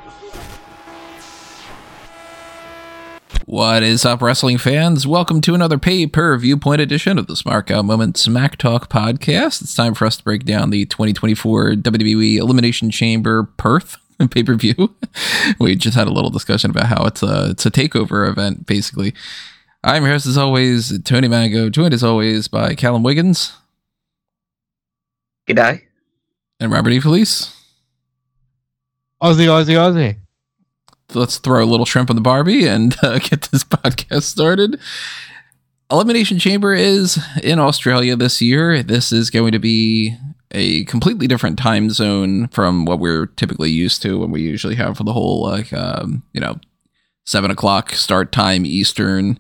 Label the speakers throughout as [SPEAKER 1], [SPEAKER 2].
[SPEAKER 1] What is up, wrestling fans? Welcome to another pay-per-view point edition of the Smark Out Moment Smack Talk podcast. It's time for us to break down the 2024 WWE Elimination Chamber Perth pay-per-view. We just had a little discussion about how it's a takeover event, basically. I'm your host, as always, Tony Mango, joined as always by Callum Wiggins.
[SPEAKER 2] G'day.
[SPEAKER 1] And Robert E. Felice.
[SPEAKER 3] Aussie.
[SPEAKER 1] Let's throw a little shrimp on the Barbie and get this podcast started. Elimination Chamber is in Australia this year. This is going to be a completely different time zone from what we're typically used to when we usually have for the whole 7 o'clock start time Eastern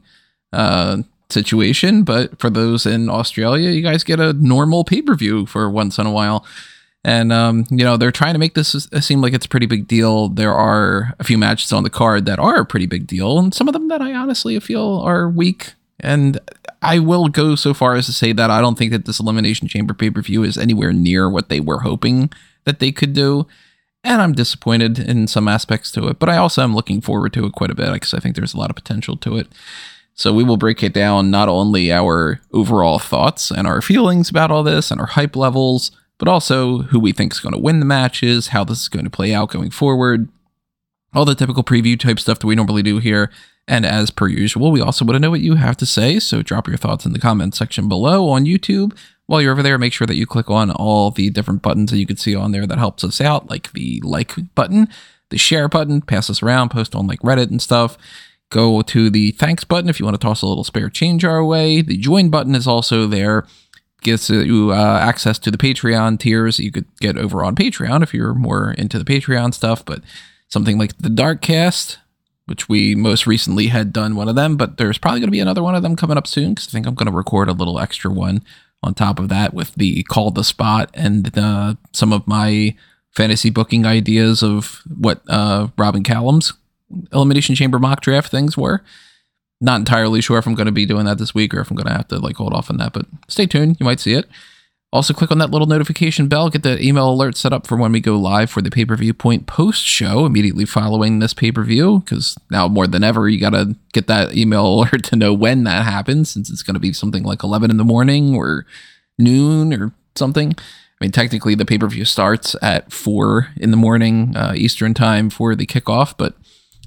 [SPEAKER 1] situation. But for those in Australia, you guys get a normal pay-per-view for once in a while. And, they're trying to make this seem like it's a pretty big deal. There are a few matches on the card that are a pretty big deal, and some of them that I honestly feel are weak. And I will go so far as to say that I don't think that this Elimination Chamber pay-per-view is anywhere near what they were hoping that they could do. And I'm disappointed in some aspects to it, but I also am looking forward to it quite a bit because I think there's a lot of potential to it. So we will break it down, not only our overall thoughts and our feelings about all this and our hype levels, but also who we think is going to win the matches, how this is going to play out going forward, all the typical preview type stuff that we normally do here. And as per usual, we also want to know what you have to say, so drop your thoughts in the comment section below on YouTube. While you're over there, make sure that you click on all the different buttons that you can see on there that helps us out, like the like button, the share button, pass us around, post on like Reddit and stuff. Go to the thanks button if you want to toss a little spare change our way. The join button is also there. Gives you access to the Patreon tiers that you could get over on Patreon if you're more into the Patreon stuff. But something like the Darkcast, which we most recently had done one of them, but there's probably going to be another one of them coming up soon because I think I'm going to record a little extra one on top of that with the Call the Spot and some of my fantasy booking ideas of what Robin Callum's Elimination Chamber mock draft things were. Not entirely sure if I'm going to be doing that this week or if I'm going to have to hold off on that, but stay tuned. You might see it. Also, click on that little notification bell. Get the email alert set up for when we go live for the pay-per-view point post show immediately following this pay-per-view, because now more than ever, you got to get that email alert to know when that happens, since it's going to be something like 11 in the morning or noon or something. I mean, technically, the pay-per-view starts at 4 in the morning Eastern time for the kickoff, but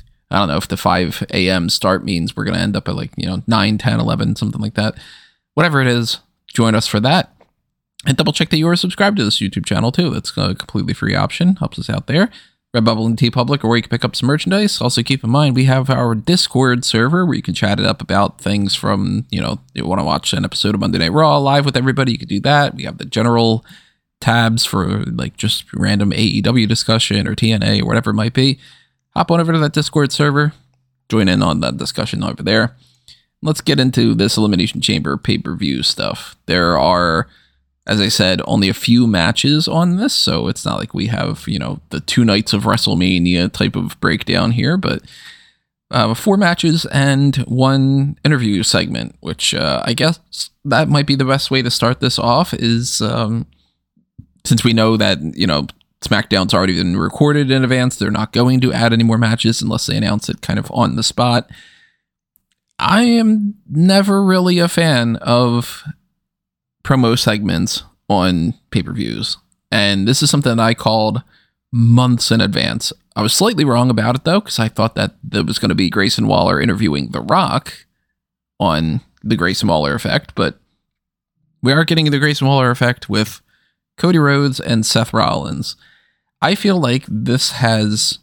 [SPEAKER 1] I don't know if the 5 a.m. start means we're going to end up at 9, 10, 11, something like that. Whatever it is, join us for that. And double check that you are subscribed to this YouTube channel too. That's a completely free option. Helps us out there. Redbubble and TeePublic, or where you can pick up some merchandise. Also keep in mind, we have our Discord server where you can chat it up about things from, you want to watch an episode of Monday Night Raw live with everybody. You can do that. We have the general tabs for just random AEW discussion or TNA or whatever it might be. Hop on over to that Discord server, join in on that discussion over there. Let's get into this Elimination Chamber pay-per-view stuff. There are, as I said, only a few matches on this, so it's not like we have, the 2 nights of WrestleMania type of breakdown here, but 4 matches and 1 interview segment, which I guess that might be the best way to start this off is, since we know that, SmackDown's already been recorded in advance. They're not going to add any more matches unless they announce it kind of on the spot. I am never really a fan of promo segments on pay-per-views. And this is something that I called months in advance. I was slightly wrong about it, though, because I thought that there was going to be Grayson Waller interviewing The Rock on the Grayson Waller effect. But we are getting the Grayson Waller effect with Cody Rhodes and Seth Rollins. I feel like this has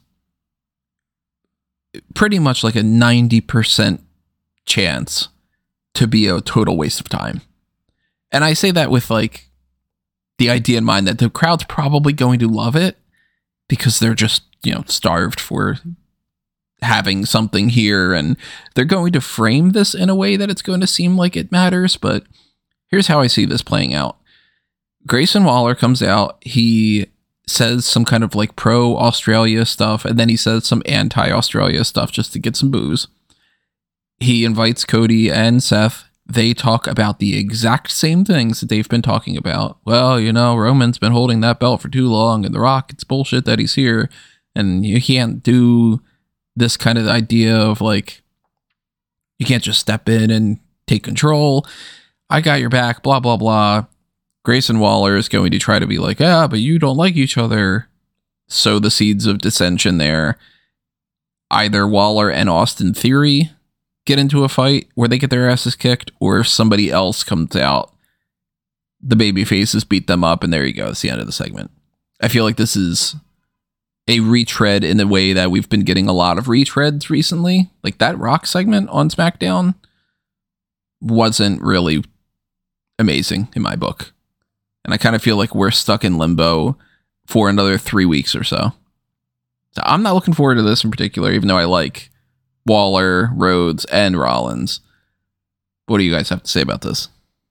[SPEAKER 1] pretty much like a 90% chance to be a total waste of time. And I say that with the idea in mind that the crowd's probably going to love it because they're just, starved for having something here, and they're going to frame this in a way that it's going to seem like it matters. But here's how I see this playing out. Grayson Waller comes out, he says some kind of pro-Australia stuff, and then he says some anti-Australia stuff just to get some booze. He invites Cody and Seth. They talk about the exact same things that they've been talking about. Well, Roman's been holding that belt for too long, and The Rock, it's bullshit that he's here. And you can't do this kind of idea of like, you can't just step in and take control. I got your back, blah, blah, blah. Grayson Waller is going to try to be like, but you don't like each other. Sow the seeds of dissension there. Either Waller and Austin Theory get into a fight where they get their asses kicked, or if somebody else comes out, the baby faces beat them up, and there you go. It's the end of the segment. I feel like this is a retread in the way that we've been getting a lot of retreads recently. Like that Rock segment on SmackDown wasn't really amazing in my book. And I kind of feel like we're stuck in limbo for another 3 weeks or so. So I'm not looking forward to this in particular, even though I like Waller, Rhodes, and Rollins. What do you guys have to say about this?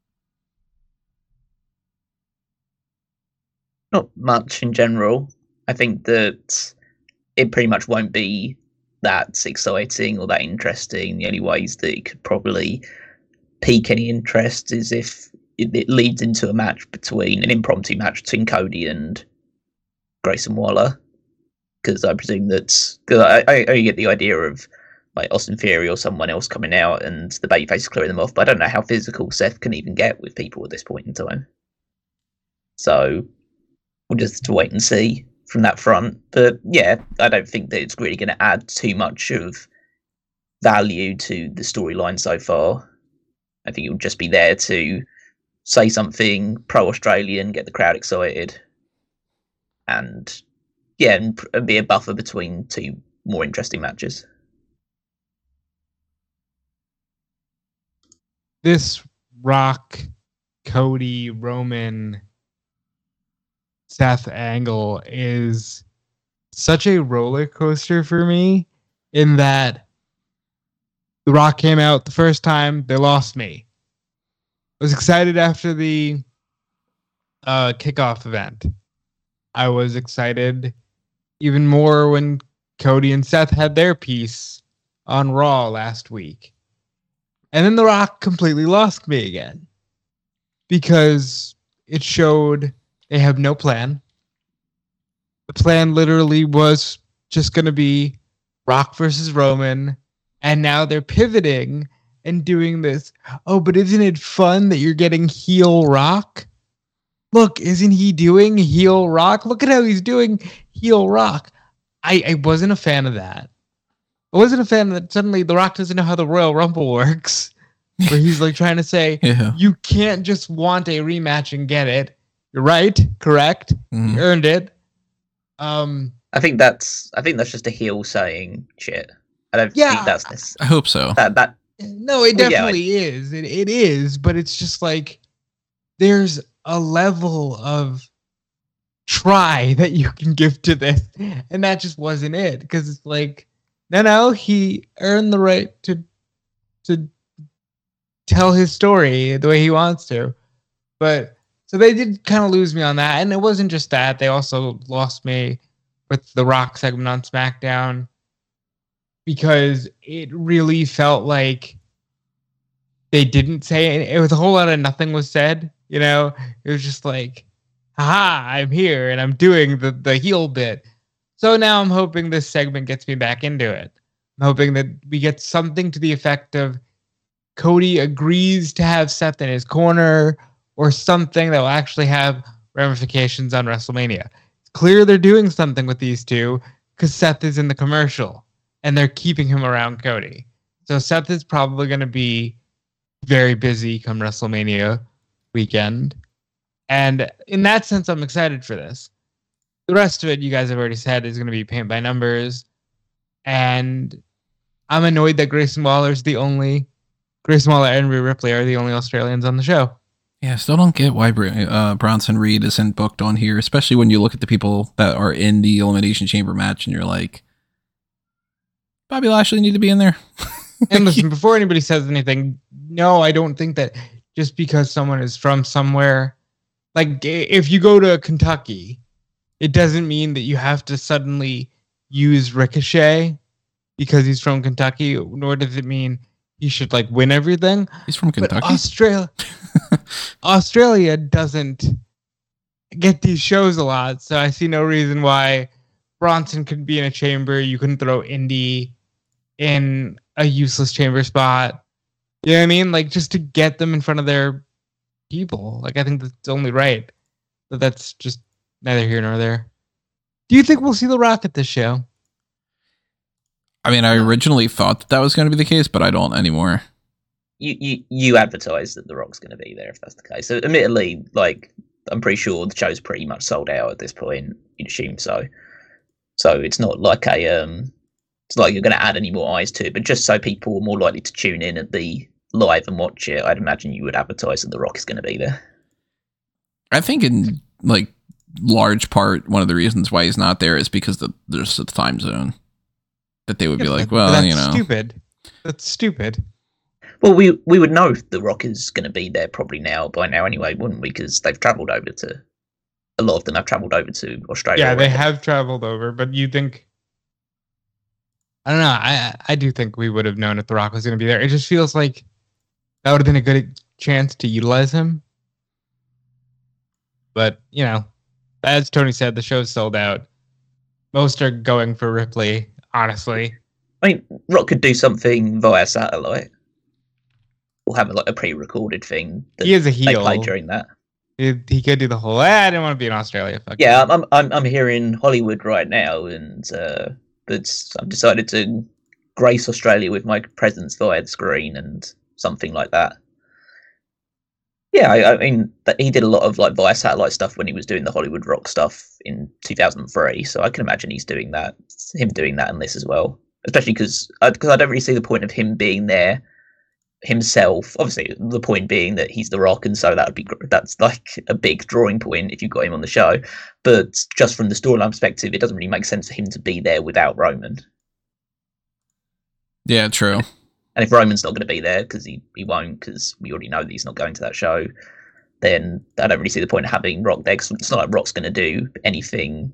[SPEAKER 2] Not much in general. I think that it pretty much won't be that exciting or that interesting. The only ways that it could probably pique any interest is if it leads into an impromptu match between Cody and Grayson Waller. Because I presume cause I get the idea of like Austin Theory or someone else coming out and the babyface clearing them off, but I don't know how physical Seth can even get with people at this point in time. So we'll just have to wait and see from that front. But yeah, I don't think that it's really going to add too much of value to the storyline so far. I think it would just be there to say something pro-Australian, get the crowd excited, and be a buffer between two more interesting matches.
[SPEAKER 3] This Rock, Cody, Roman, Seth angle is such a roller coaster for me, in that The Rock came out the first time, they lost me. I was excited after the kickoff event. I was excited even more when Cody and Seth had their piece on Raw last week. And then The Rock completely lost me again, because it showed they have no plan. The plan literally was just going to be Rock versus Roman. And now they're pivoting and doing this. Oh, but isn't it fun that you're getting heel Rock? Look, isn't he doing heel Rock? Look at how he's doing heel Rock. I wasn't a fan of that. I wasn't a fan that suddenly The Rock doesn't know how the Royal Rumble works. Where he's like trying to say, You can't just want a rematch and get it. You're right, correct. You earned it.
[SPEAKER 2] I think that's just a heel saying shit. I don't think that's necessary.
[SPEAKER 1] I hope so.
[SPEAKER 3] No, it definitely is. It is, but it's just like there's a level of try that you can give to this, and that just wasn't it. Because it's like, no, he earned the right to tell his story the way he wants to. But so they did kind of lose me on that, and it wasn't just that. They also lost me with the Rock segment on SmackDown, because it really felt like they didn't say it. It was a whole lot of nothing was said. You know, it was just like, haha, I'm here and I'm doing the heel bit. So now I'm hoping this segment gets me back into it. I'm hoping that we get something to the effect of Cody agrees to have Seth in his corner, or something that will actually have ramifications on WrestleMania. It's clear they're doing something with these two because Seth is in the commercial and they're keeping him around Cody. So Seth is probably going to be very busy come WrestleMania weekend. And in that sense, I'm excited for this. The rest of it, you guys have already said, is going to be paint by numbers. And I'm annoyed that Grayson Waller and Rhea Ripley are the only Australians on the show.
[SPEAKER 1] Yeah, I still don't get why Bronson Reed isn't booked on here, especially when you look at the people that are in the Elimination Chamber match and you're like, Bobby Lashley need to be in there.
[SPEAKER 3] And listen, before anybody says anything, no, I don't think that just because someone is from somewhere, like if you go to Kentucky, it doesn't mean that you have to suddenly use Ricochet because he's from Kentucky, nor does it mean he should like win everything.
[SPEAKER 1] He's from Kentucky.
[SPEAKER 3] But Australia doesn't get these shows a lot, so I see no reason why Bronson could be in a chamber. You couldn't throw Indy in a useless chamber spot. You know what I mean? Like, just to get them in front of their people. Like, I think that's only right. But that's just neither here nor there. Do you think we'll see The Rock at this show?
[SPEAKER 1] I mean, I originally thought that was going to be the case, but I don't anymore.
[SPEAKER 2] You advertise that The Rock's going to be there if that's the case. So, admittedly, like, I'm pretty sure the show's pretty much sold out at this point. You'd assume so. So it's not like it's like you're going to add any more eyes to it, but just so people are more likely to tune in at the live and watch it, I'd imagine you would advertise that The Rock is going to be there. I
[SPEAKER 1] think in like large part, one of the reasons why he's not there is because there's a time zone that they would be like, well,
[SPEAKER 3] that's stupid. That's stupid.
[SPEAKER 2] Well, we would know if The Rock is going to be there probably by now anyway, wouldn't we? Because they've travelled over to. A lot of them have travelled over to Australia.
[SPEAKER 3] Yeah, they have travelled over, but you think... I don't know. I do think we would have known if The Rock was going to be there. It just feels like that would have been a good chance to utilize him. But, you know, as Tony said, the show's sold out. Most are going for Ripley, honestly.
[SPEAKER 2] I mean, Rock could do something via satellite. Or have like a pre-recorded thing.
[SPEAKER 3] He is a heel.
[SPEAKER 2] They play during that.
[SPEAKER 3] He could do the whole. I didn't want to be in Australia. Fuck
[SPEAKER 2] yeah, I'm here in Hollywood right now, and but I've decided to grace Australia with my presence via the screen and something like that. Yeah, I mean he did a lot of like via satellite stuff when he was doing the Hollywood Rock stuff in 2003. So I can imagine him doing that in this as well. Especially because I don't really see the point of him being there himself. Obviously the point being that he's The Rock, and so that's like a big drawing point if you've got him on the show, but just from the storyline perspective it doesn't really make sense for him to be there without Roman.
[SPEAKER 1] Yeah, true.
[SPEAKER 2] And if Roman's not going to be there because he won't, because we already know that he's not going to that show, then I don't really see the point of having Rock there, because it's not like Rock's going to do anything.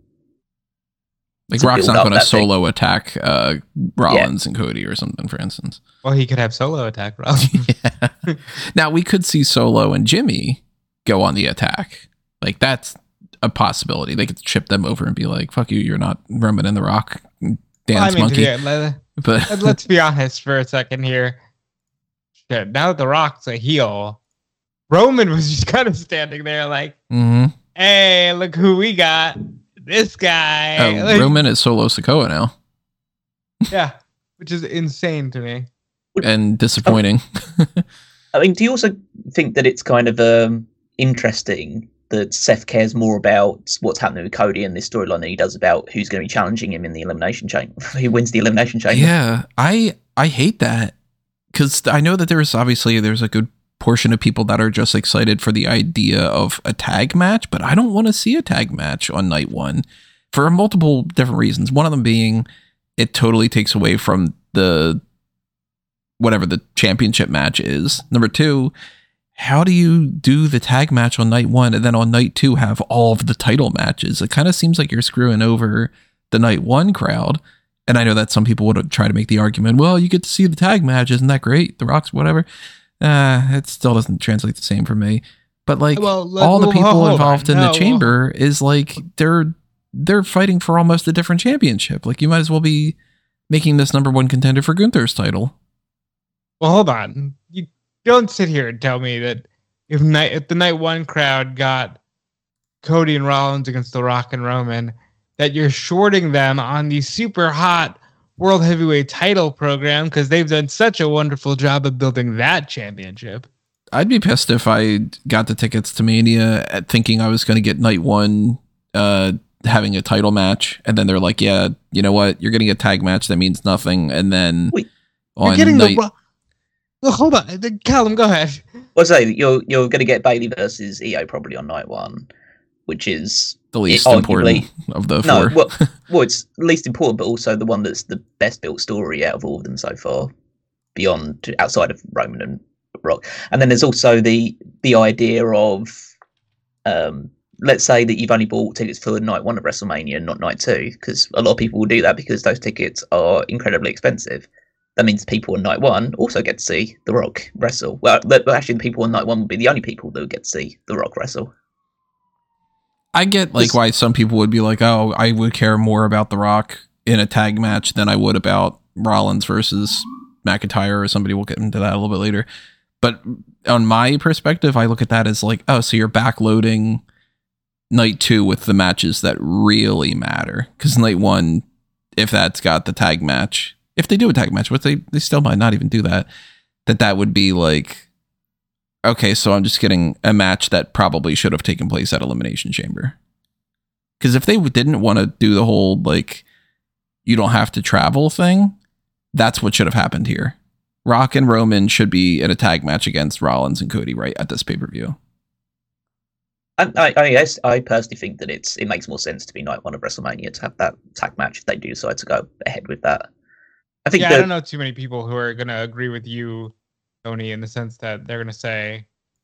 [SPEAKER 1] Like Rock's not going to solo attack Rollins and Cody or something, for instance.
[SPEAKER 3] Well, he could have solo attack Rollins.
[SPEAKER 1] Yeah. Now, we could see Solo and Jimmy go on the attack. Like, that's a possibility. They could chip them over and be like, fuck you, you're not Roman and The Rock, dance monkey.
[SPEAKER 3] But let's be honest for a second here. Shit, now that The Rock's a heel, Roman was just kind of standing there like, hey, look who we got. This guy.
[SPEAKER 1] Like, Roman is Solo Sikoa now.
[SPEAKER 3] Yeah, which is insane to me.
[SPEAKER 1] And disappointing.
[SPEAKER 2] I mean, do you also think that it's kind of interesting that Seth cares more about what's happening with Cody in this storyline than he does about who's going to be challenging him in the Elimination Chamber? Who wins the Elimination Chamber?
[SPEAKER 1] Yeah, I hate that. Because I know that there's a good portion of people that are just excited for the idea of a tag match, but I don't want to see a tag match on night one for multiple different reasons. One of them being it totally takes away from whatever the championship match is. Number two, how do you do the tag match on night one and then on night two have all of the title matches? It kind of seems like you're screwing over the night one crowd. And I know that some people would try to make the argument, well, you get to see the tag match. Isn't that great? The Rock's whatever. It still doesn't translate the same for me. But like all the people involved in the chamber is like they're fighting for almost a different championship. Like you might as well be making this number one contender for Gunther's title.
[SPEAKER 3] Well, hold on. You don't sit here and tell me that if the night one crowd got Cody and Rollins against The Rock and Roman, that you're shorting them on the super hot World Heavyweight title program because they've done such a wonderful job of building that championship.
[SPEAKER 1] I'd be pissed if I got the tickets to Mania thinking I was going to get night one having a title match, and then they're like, yeah, you know what? You're getting a tag match that means nothing, and then
[SPEAKER 3] on night... Well, hold on. Callum, go ahead.
[SPEAKER 2] Well, say you're going to get Bayley versus Io probably on night one, which is
[SPEAKER 1] the least important of the four.
[SPEAKER 2] Well, it's least important, but also the one that's the best built story out of all of them so far, outside of Roman and Rock. And then there's also the idea of, let's say that you've only bought tickets for night one of WrestleMania, not night two, because a lot of people will do that because those tickets are incredibly expensive. That means people on night one also get to see The Rock wrestle. Well, actually, the people on night one will be the only people that will get to see The Rock wrestle.
[SPEAKER 1] I get like why some people would be like, oh, I would care more about The Rock in a tag match than I would about Rollins versus McIntyre or somebody. We'll get into that a little bit later. But on my perspective, I look at that as like, oh, so you're backloading night 2 with the matches that really matter. Because night 1, if that's got the tag match, if they do a tag match, which they still might not even do that, that would be like, okay, so I'm just getting a match that probably should have taken place at Elimination Chamber. Because if they didn't want to do the whole, like, you don't have to travel thing, that's what should have happened here. Rock and Roman should be in a tag match against Rollins and Cody right at this pay-per-view.
[SPEAKER 2] I personally think that it makes more sense to be night 1 of WrestleMania to have that tag match if they do decide to go ahead with that. I think
[SPEAKER 3] I don't know too many people who are going to agree with you, Tony, in the sense that they're going to say,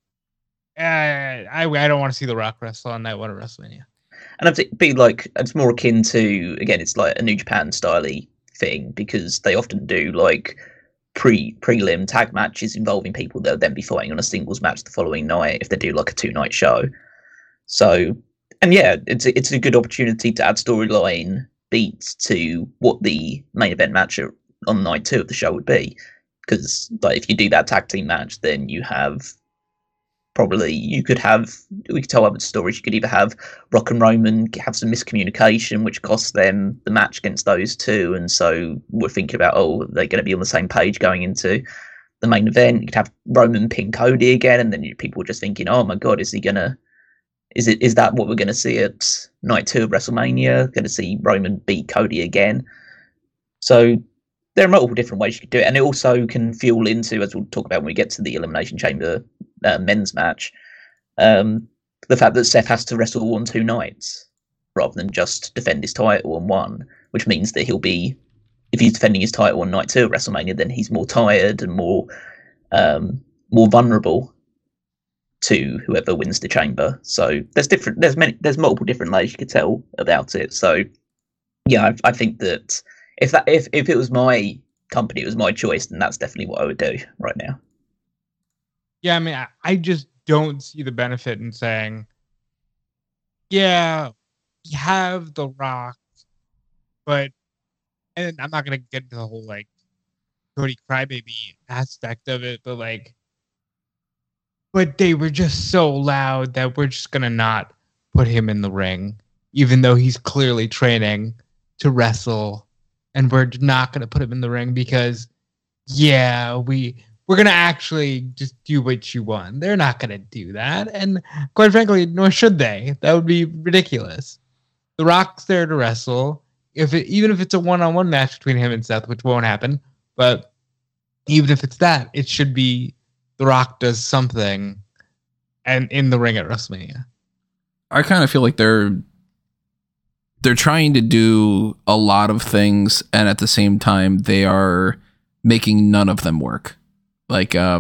[SPEAKER 3] I don't want to see The Rock wrestle on night 1 of WrestleMania.
[SPEAKER 2] And it'd be like, it's more akin to, again, it's like a New Japan style-y thing, because they often do like prelim tag matches involving people that will then be fighting on a singles match the following night if they do like a 2-night show. So, and yeah, it's a good opportunity to add storyline beats to what the main event match on night 2 of the show would be. Because like, if you do that tag team match, then you could tell other stories. You could either have Rock and Roman have some miscommunication, which costs them the match against those two. And so we're thinking about, oh, they're going to be on the same page going into the main event. You could have Roman pin Cody again. And then people were just thinking, oh my God, is that what we're going to see at night 2 of WrestleMania? Going to see Roman beat Cody again? So there are multiple different ways you could do it. And it also can fuel into, as we'll talk about when we get to the Elimination Chamber men's match, the fact that Seth has to wrestle on 2 nights rather than just defend his title on 1, which means that he'll be, if he's defending his title on night 2 of WrestleMania, then he's more tired and more vulnerable to whoever wins the chamber. So there's multiple different ways you could tell about it. So yeah, I think that if it was my company, it was my choice, then that's definitely what I would do right now.
[SPEAKER 3] Yeah, I mean, I just don't see the benefit in saying, yeah, we have The Rock, and I'm not going to get into the whole, like, Cody Crybaby aspect of it, but they were just so loud that we're just going to not put him in the ring, even though he's clearly training to wrestle, and we're not going to put him in the ring because, yeah, we're going to actually just do what you want. They're not going to do that. And quite frankly, nor should they. That would be ridiculous. The Rock's there to wrestle. Even if it's a one-on-one match between him and Seth, which won't happen, but even if it's that, it should be The Rock does something and in the ring at WrestleMania.
[SPEAKER 1] I kind of feel like they're trying to do a lot of things, and at the same time, they are making none of them work. I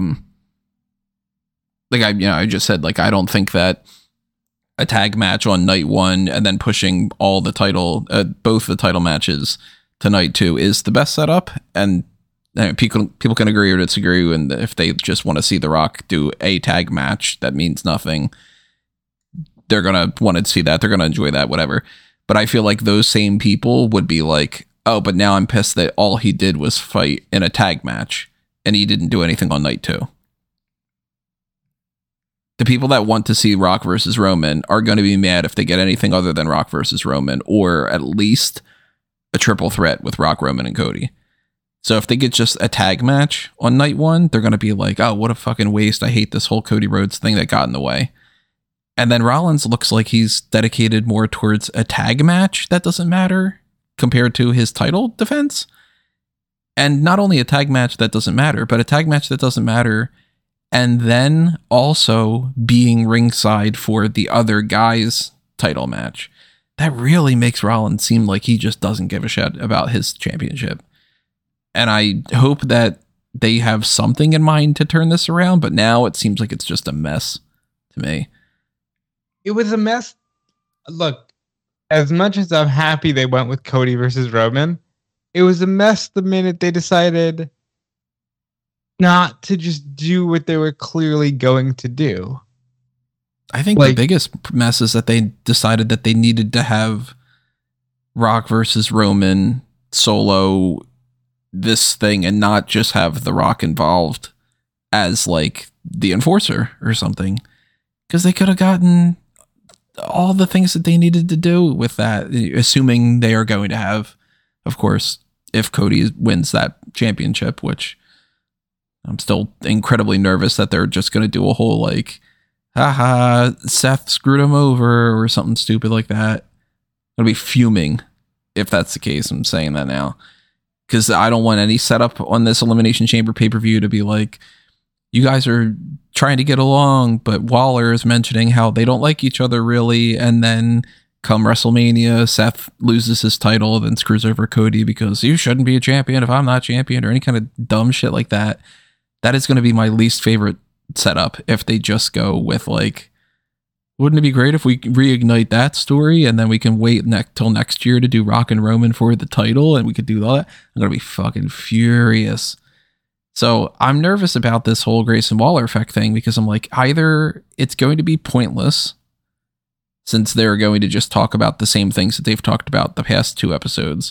[SPEAKER 1] just said, like, I don't think that a tag match on night 1 and then pushing all the both the title matches to night 2 is the best setup. And people can agree or disagree. And if they just want to see The Rock do a tag match that means nothing, they're going to want to see that. They're going to enjoy that, whatever. But I feel like those same people would be like, oh, but now I'm pissed that all he did was fight in a tag match and he didn't do anything on night 2. The people that want to see Rock versus Roman are going to be mad if they get anything other than Rock versus Roman, or at least a triple threat with Rock, Roman, and Cody. So if they get just a tag match on night 1, they're going to be like, oh, what a fucking waste. I hate this whole Cody Rhodes thing that got in the way. And then Rollins looks like he's dedicated more towards a tag match that doesn't matter compared to his title defense. And not only a tag match that doesn't matter, but a tag match that doesn't matter, and then also being ringside for the other guy's title match. That really makes Rollins seem like he just doesn't give a shit about his championship. And I hope that they have something in mind to turn this around, but now it seems like it's just a mess to me.
[SPEAKER 3] It was a mess. Look, as much as I'm happy they went with Cody versus Roman, it was a mess the minute they decided not to just do what they were clearly going to do.
[SPEAKER 1] I think the biggest mess is that they decided that they needed to have Rock versus Roman solo this thing and not just have The Rock involved as like the enforcer or something, because they could have gotten all the things that they needed to do with that, assuming they are going to have, of course, if Cody wins that championship, which I'm still incredibly nervous that they're just going to do a whole like, haha, Seth screwed him over or something stupid like that. I'll be fuming if that's the case. I'm saying that now because I don't want any setup on this Elimination Chamber pay-per-view to be like, you guys are trying to get along, but Waller is mentioning how they don't like each other really, and then come WrestleMania, Seth loses his title, then screws over Cody because you shouldn't be a champion if I'm not champion, or any kind of dumb shit like that. That is going to be my least favorite setup if they just go with like, wouldn't it be great if we reignite that story and then we can wait till next year to do Rock and Roman for the title and we could do that? I'm going to be fucking furious. So I'm nervous about this whole Grayson Waller effect thing because I'm like, either it's going to be pointless since they're going to just talk about the same things that they've talked about the past 2 episodes,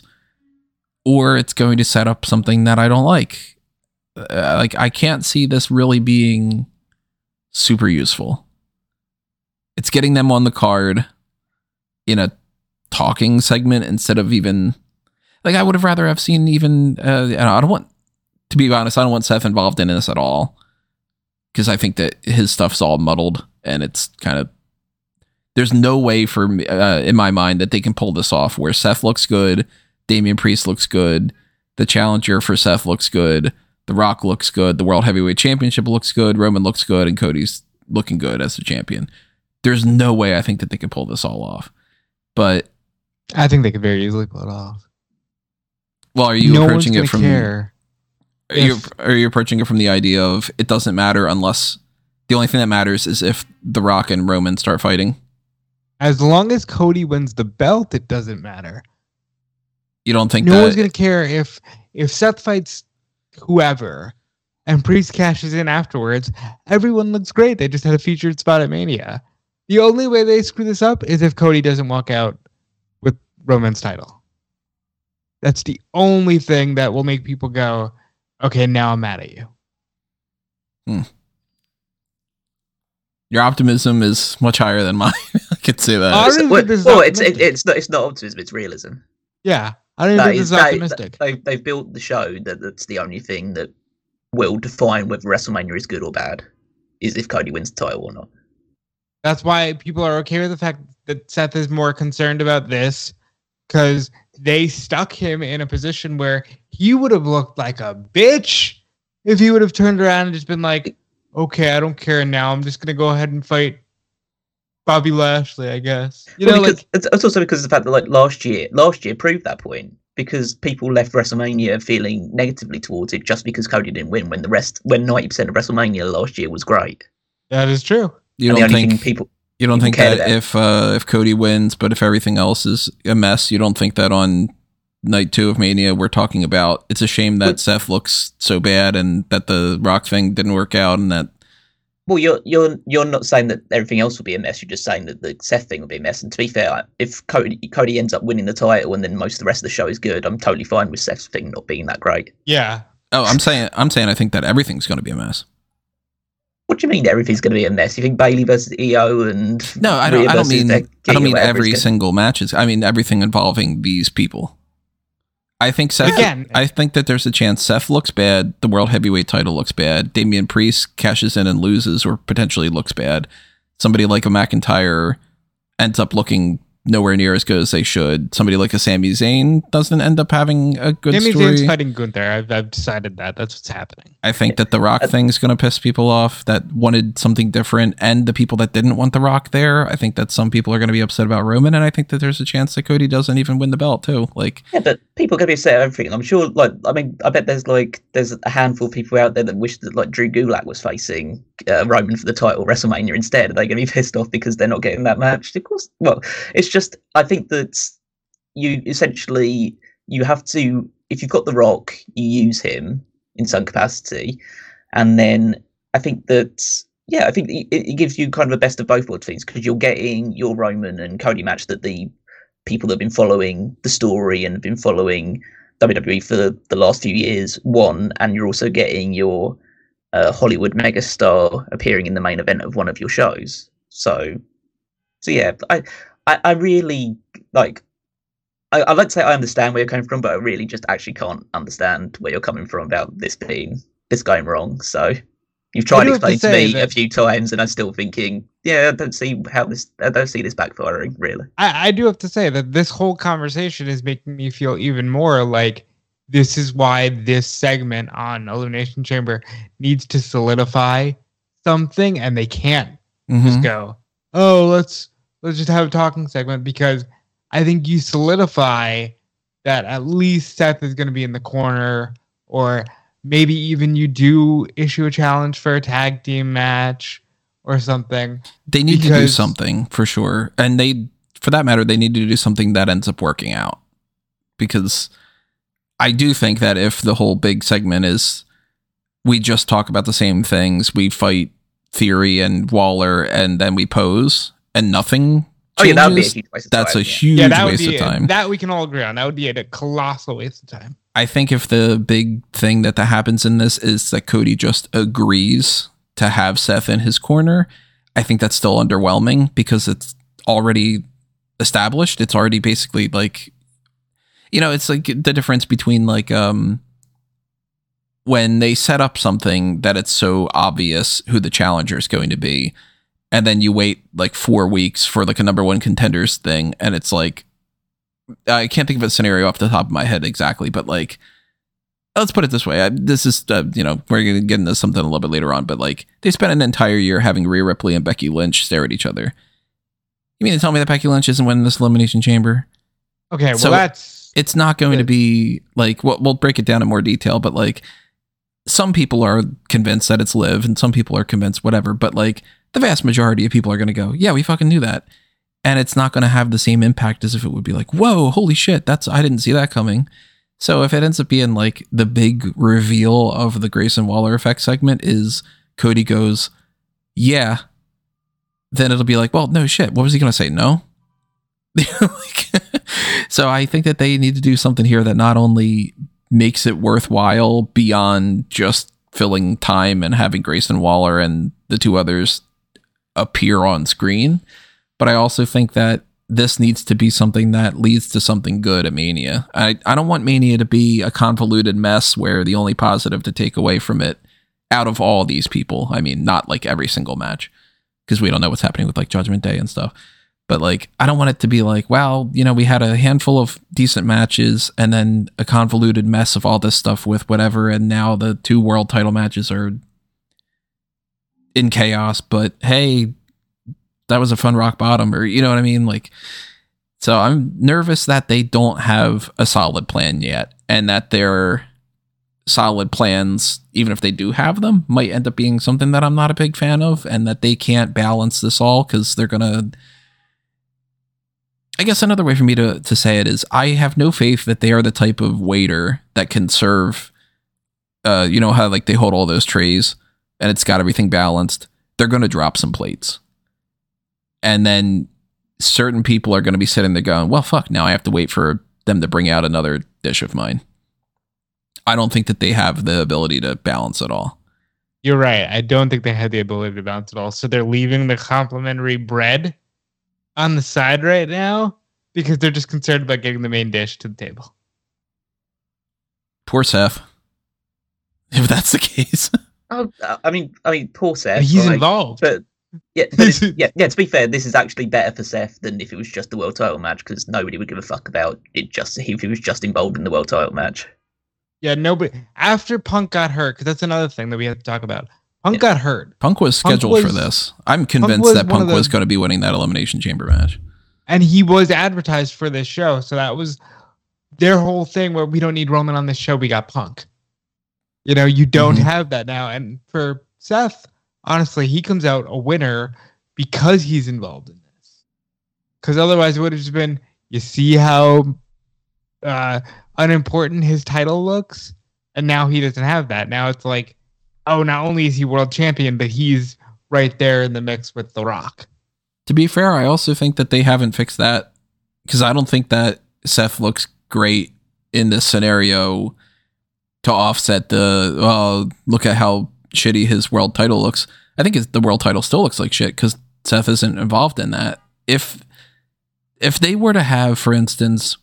[SPEAKER 1] or it's going to set up something that I don't like. I can't see this really being super useful. It's getting them on the card in a talking segment instead of even like, I would have rather have seen even, I don't want, to be honest, I don't want Seth involved in this at all because I think that his stuff's all muddled and it's kind of, there's no way for me, in my mind, that they can pull this off where Seth looks good, Damian Priest looks good, the challenger for Seth looks good, The Rock looks good, the World Heavyweight Championship looks good, Roman looks good, and Cody's looking good as the champion. There's no way I think that they could pull this all off. But
[SPEAKER 3] I think they could very easily pull it off.
[SPEAKER 1] Well, are you approaching it from care? Are you approaching it from the idea of it doesn't matter unless the only thing that matters is if The Rock and Roman start fighting?
[SPEAKER 3] As long as Cody wins the belt, it doesn't matter.
[SPEAKER 1] You don't think
[SPEAKER 3] no one's going to care if Seth fights whoever and Priest cashes in afterwards? Everyone looks great. They just had a featured spot at Mania. The only way they screw this up is if Cody doesn't walk out with Roman's title. That's the only thing that will make people go, okay, now I'm mad at you.
[SPEAKER 1] Your optimism is much higher than mine. I could say that.
[SPEAKER 2] It's not optimism, it's realism.
[SPEAKER 3] Yeah, I don't think this is optimistic.
[SPEAKER 2] They've built the show that's the only thing that will define whether WrestleMania is good or bad, is if Cody wins the title or not.
[SPEAKER 3] That's why people are okay with the fact that Seth is more concerned about this, because they stuck him in a position where he would have looked like a bitch if he would have turned around and just been like, okay, I don't care now. I'm just going to go ahead and fight Bobby Lashley, I guess.
[SPEAKER 2] It's also because of the fact that like last year proved that point, because people left WrestleMania feeling negatively towards it just because Cody didn't win when 90% of WrestleMania last year was great.
[SPEAKER 3] That is true.
[SPEAKER 1] You don't think that if Cody wins, but if everything else is a mess, you don't think that on night 2 of Mania we're talking about it's a shame that Seth looks so bad and that the Rock thing didn't work out and that.
[SPEAKER 2] Well, you're not saying that everything else will be a mess. You're just saying that the Seth thing will be a mess. And to be fair, if Cody ends up winning the title and then most of the rest of the show is good, I'm totally fine with Seth's thing not being that great.
[SPEAKER 3] Yeah.
[SPEAKER 1] Oh, I'm saying I think that everything's going to be a mess.
[SPEAKER 2] What do you mean everything's going to be a mess? You think Bayley versus EO and
[SPEAKER 1] no, I don't mean every single match. I mean everything involving these people. I think I think that there's a chance Seth looks bad, the World Heavyweight title looks bad, Damian Priest cashes in and loses or potentially looks bad. Somebody like a McIntyre ends up looking nowhere near as good as they should. Somebody like a Sami Zayn doesn't end up having a good story.
[SPEAKER 3] Sami Zayn's fighting Gunther. I've decided that. That's what's happening.
[SPEAKER 1] I think that the Rock thing's going to piss people off that wanted something different, and the people that didn't want the Rock there. I think that some people are going to be upset about Roman, and I think that there's a chance that Cody doesn't even win the belt too. Yeah,
[SPEAKER 2] but people are going to be upset about everything. I'm sure. I bet there's a handful of people out there that wish that Drew Gulak was facing Roman for the title WrestleMania instead. Are they going to be pissed off because they're not getting that match? Of course. Well, it's just I think that you have to, if you've got The Rock, you use him in some capacity, and then I think that yeah, I think it gives you kind of a best of both worlds things, because you're getting your Roman and Cody match that the people that have been following the story and have been following WWE for the last few years want, and you're also getting your Hollywood megastar appearing in the main event of one of your shows. So yeah, I really like. I'd like to say I understand where you're coming from, but I really just actually can't understand where you're coming from about this going wrong. So you've tried to explain to me a few times, and I'm still thinking, yeah, I don't see this backfiring, really.
[SPEAKER 3] I do have to say that this whole conversation is making me feel even more like this is why this segment on Elimination Chamber needs to solidify something, and they can't just go, oh, let's just have a talking segment, because I think you solidify that at least Seth is going to be in the corner, or maybe even you do issue a challenge for a tag team match or something.
[SPEAKER 1] They need to do something for sure. And for that matter, they need to do something that ends up working out. Because I do think that if the whole big segment is we just talk about the same things, we fight Theory and Waller, and then we pose and nothing changes,
[SPEAKER 2] that would be a huge waste of time.
[SPEAKER 1] That's a huge waste of time.
[SPEAKER 3] That we can all agree on. That would be a colossal waste of time.
[SPEAKER 1] I think if the big thing that happens in this is that Cody just agrees to have Seth in his corner, I think that's still underwhelming, because it's already established. It's already basically like, it's like the difference between like when they set up something that it's so obvious who the challenger is going to be, and then you wait like 4 weeks for like a number one contenders thing, and it's like, I can't think of a scenario off the top of my head exactly, but like, let's put it this way. This is, we're going to get into something a little bit later on, but like, they spent an entire year having Rhea Ripley and Becky Lynch stare at each other. You mean to tell me that Becky Lynch isn't winning this Elimination Chamber?
[SPEAKER 3] Okay, well,
[SPEAKER 1] it's not going to be like, we'll break it down in more detail, but like, some people are convinced that it's Liv, and some people are convinced whatever, but like, the vast majority of people are going to go, yeah, we fucking knew that. And it's not going to have the same impact as if it would be like, whoa, holy shit, I didn't see that coming. So if it ends up being like the big reveal of the Grayson Waller effect segment is Cody goes, yeah, then it'll be like, well, no shit. What was he going to say? No. So I think that they need to do something here that not only makes it worthwhile beyond just filling time and having Grayson Waller and the two others appear on screen, but I also think that this needs to be something that leads to something good at Mania. I don't want Mania to be a convoluted mess where the only positive to take away from it out of all these people, I mean, not like every single match, because we don't know what's happening with like Judgment Day and stuff. But like, I don't want it to be like, well, we had a handful of decent matches and then a convoluted mess of all this stuff with whatever. And now the 2 world title matches are in chaos, but hey, that was a fun rock bottom, or you know what I mean? Like, so I'm nervous that they don't have a solid plan yet, and that their solid plans, even if they do have them, might end up being something that I'm not a big fan of, and that they can't balance this all because they're gonna. I guess another way for me to say it is I have no faith that they are the type of waiter that can serve, how like they hold all those trays and it's got everything balanced. They're going to drop some plates. And then certain people are going to be sitting there going, well, fuck, now I have to wait for them to bring out another dish of mine. I don't think that they have the ability to balance it all.
[SPEAKER 3] You're right. I don't think they have the ability to balance it all. So they're leaving the complimentary bread on the side right now because they're just concerned about getting the main dish to the table.
[SPEAKER 1] Poor Seth. If that's the case.
[SPEAKER 2] Oh, I mean, poor Seth.
[SPEAKER 3] He's involved.
[SPEAKER 2] But to be fair, this is actually better for Seth than if it was just the world title match, because nobody would give a fuck about it just if he was just involved in the world title match.
[SPEAKER 3] Yeah, nobody. After Punk got hurt, because that's another thing that we have to talk about. Punk got hurt.
[SPEAKER 1] Punk was scheduled for this. I'm convinced that Punk was going to be winning that Elimination Chamber match.
[SPEAKER 3] And he was advertised for this show, so that was their whole thing where we don't need Roman on this show, we got Punk. You don't have that now. And for Seth, honestly, he comes out a winner because he's involved in this. Because otherwise it would have just been, you see how unimportant his title looks? And now he doesn't have that. Now it's like, oh, not only is he world champion, but he's right there in the mix with The Rock.
[SPEAKER 1] To be fair, I also think that they haven't fixed that, because I don't think that Seth looks great in this scenario to offset the, look at how shitty his world title looks. I think the world title still looks like shit because Seth isn't involved in that. If they were to have, for instance,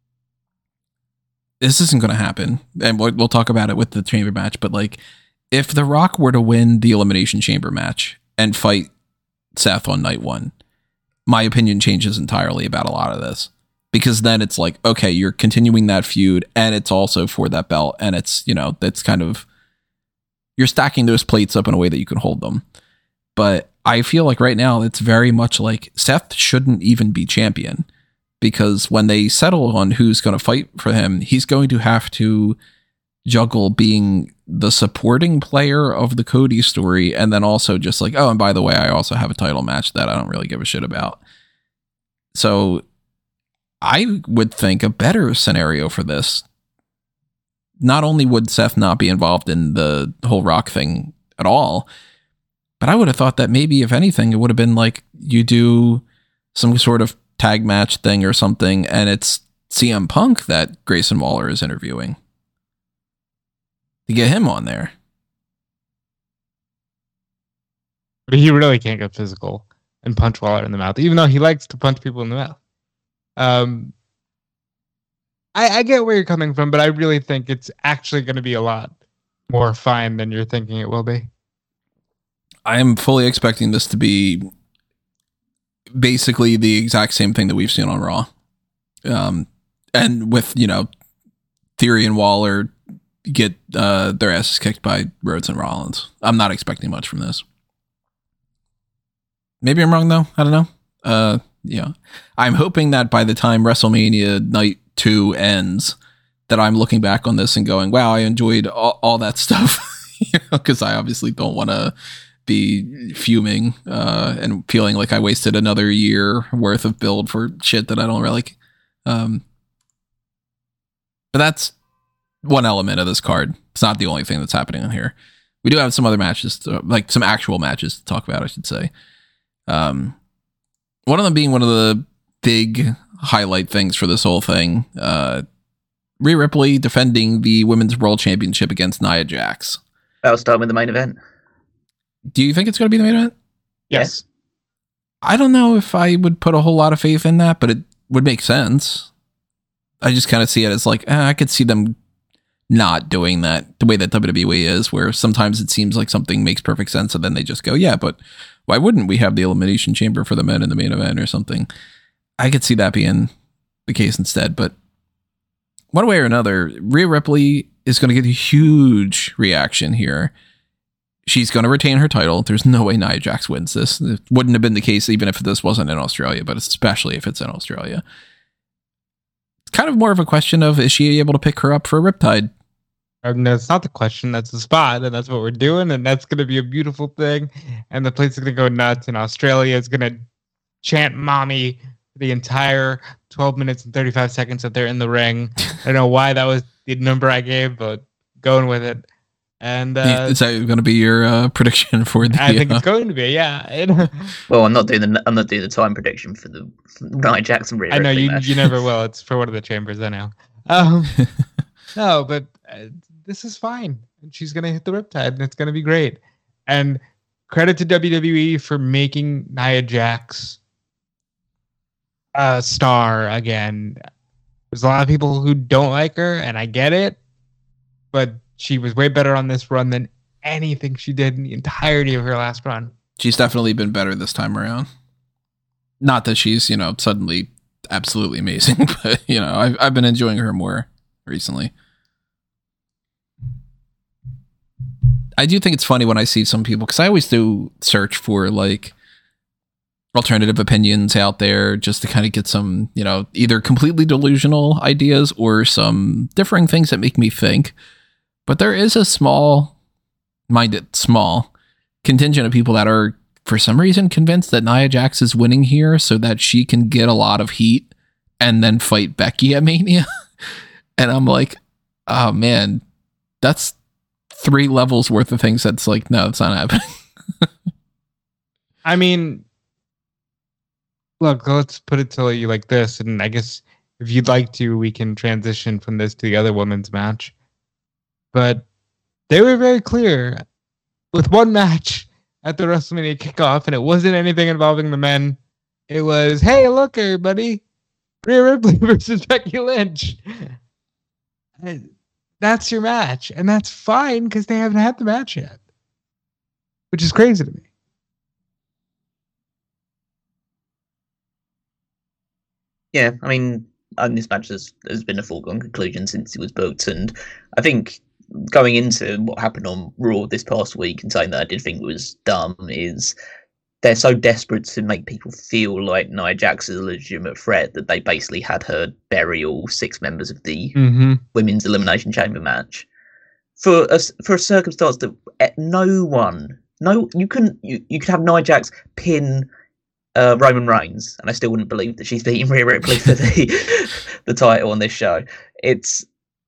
[SPEAKER 1] this isn't going to happen, and we'll talk about it with the chamber match, but like, if The Rock were to win the Elimination Chamber match and fight Seth on night one, my opinion changes entirely about a lot of this, because then it's like, okay, you're continuing that feud and it's also for that belt, and it's, that's kind of, you're stacking those plates up in a way that you can hold them. But I feel like right now it's very much like Seth shouldn't even be champion, because when they settle on who's going to fight for him, he's going to have to juggle being the supporting player of the Cody story, and then also just like, oh, and by the way, I also have a title match that I don't really give a shit about. So I would think a better scenario for this, not only would Seth not be involved in the whole Rock thing at all, but I would have thought that maybe, if anything, it would have been like you do some sort of tag match thing or something, and it's CM Punk that Grayson Waller is interviewing, to get him on there.
[SPEAKER 3] But he really can't get physical and punch Waller in the mouth, even though he likes to punch people in the mouth. I get where you're coming from, but I really think it's actually going to be a lot more fine than you're thinking it will be.
[SPEAKER 1] I am fully expecting this to be basically the exact same thing that we've seen on Raw. And with, Theory and Waller get their asses kicked by Rhodes and Rollins. I'm not expecting much from this. Maybe I'm wrong, though. I don't know. Yeah. I'm hoping that by the time WrestleMania Night 2 ends, that I'm looking back on this and going, wow, I enjoyed all that stuff. Because I obviously don't want to be fuming and feeling like I wasted another year worth of build for shit that I don't really like. But that's one element of this card. It's not the only thing that's happening on here. We do have some other matches, like some actual matches to talk about, I should say. One of them being one of the big highlight things for this whole thing. Rhea Ripley defending the Women's World Championship against Nia Jax.
[SPEAKER 2] That'll start with the main event.
[SPEAKER 1] Do you think it's going to be the main event?
[SPEAKER 3] Yes.
[SPEAKER 1] I don't know if I would put a whole lot of faith in that, but it would make sense. I just kind of see it as like, I could see them not doing that the way that WWE is, where sometimes it seems like something makes perfect sense and then they just go, yeah, but why wouldn't we have the Elimination Chamber for the men in the main event or something? I could see that being the case instead, but one way or another, Rhea Ripley is going to get a huge reaction here. She's going to retain her title. There's no way Nia Jax wins this. It wouldn't have been the case even if this wasn't in Australia, but especially if it's in Australia. It's kind of more of a question of, is she able to pick her up for a Riptide?
[SPEAKER 3] No, it's not the question. That's the spot, and that's what we're doing, and that's going to be a beautiful thing. And the place is going to go nuts, and Australia is going to chant "mommy" the entire 12 minutes and 35 seconds that they're in the ring. I don't know why that was the number I gave, but going with it. And
[SPEAKER 1] is that going to be your prediction for the?
[SPEAKER 3] I think it's going to be, yeah.
[SPEAKER 2] Well, I'm not doing the time prediction for the Nia Jax and Rhea
[SPEAKER 3] I know
[SPEAKER 2] Ripley
[SPEAKER 3] you.
[SPEAKER 2] match.
[SPEAKER 3] You never will. It's for one of the chambers. I know. No, but this is fine. And she's gonna hit the Riptide, and it's gonna be great. And credit to WWE for making Nia Jax a star again. There's a lot of people who don't like her, and I get it, but she was way better on this run than anything she did in the entirety of her last run.
[SPEAKER 1] She's definitely been better this time around. Not that she's, suddenly absolutely amazing, but, I've been enjoying her more recently. I do think it's funny when I see some people, because I always do search for, like, alternative opinions out there just to kind of get some, either completely delusional ideas or some differing things that make me think. But there is a small contingent of people that are, for some reason, convinced that Nia Jax is winning here so that she can get a lot of heat and then fight Becky at Mania. And I'm like, oh man, that's 3 levels worth of things that's like, no, it's not happening.
[SPEAKER 3] I mean, look, let's put it to you like this, and I guess if you'd like to, we can transition from this to the other women's match. But they were very clear with one match at the WrestleMania kickoff, and it wasn't anything involving the men. It was, hey, look, everybody, Rhea Ripley versus Becky Lynch. That's your match, and that's fine because they haven't had the match yet, which is crazy to me.
[SPEAKER 2] Yeah, I mean, this match has been a foregone conclusion since it was booked, and I think going into what happened on Raw this past week and saying that I did think it was dumb is they're so desperate to make people feel like Nia Jax is a legitimate threat that they basically had her bury all 6 members of the Women's Elimination Chamber match for a circumstance that you could have Nia Jax pin Roman Reigns, and I still wouldn't believe that she's beating Rhea Ripley for the title on this show. It's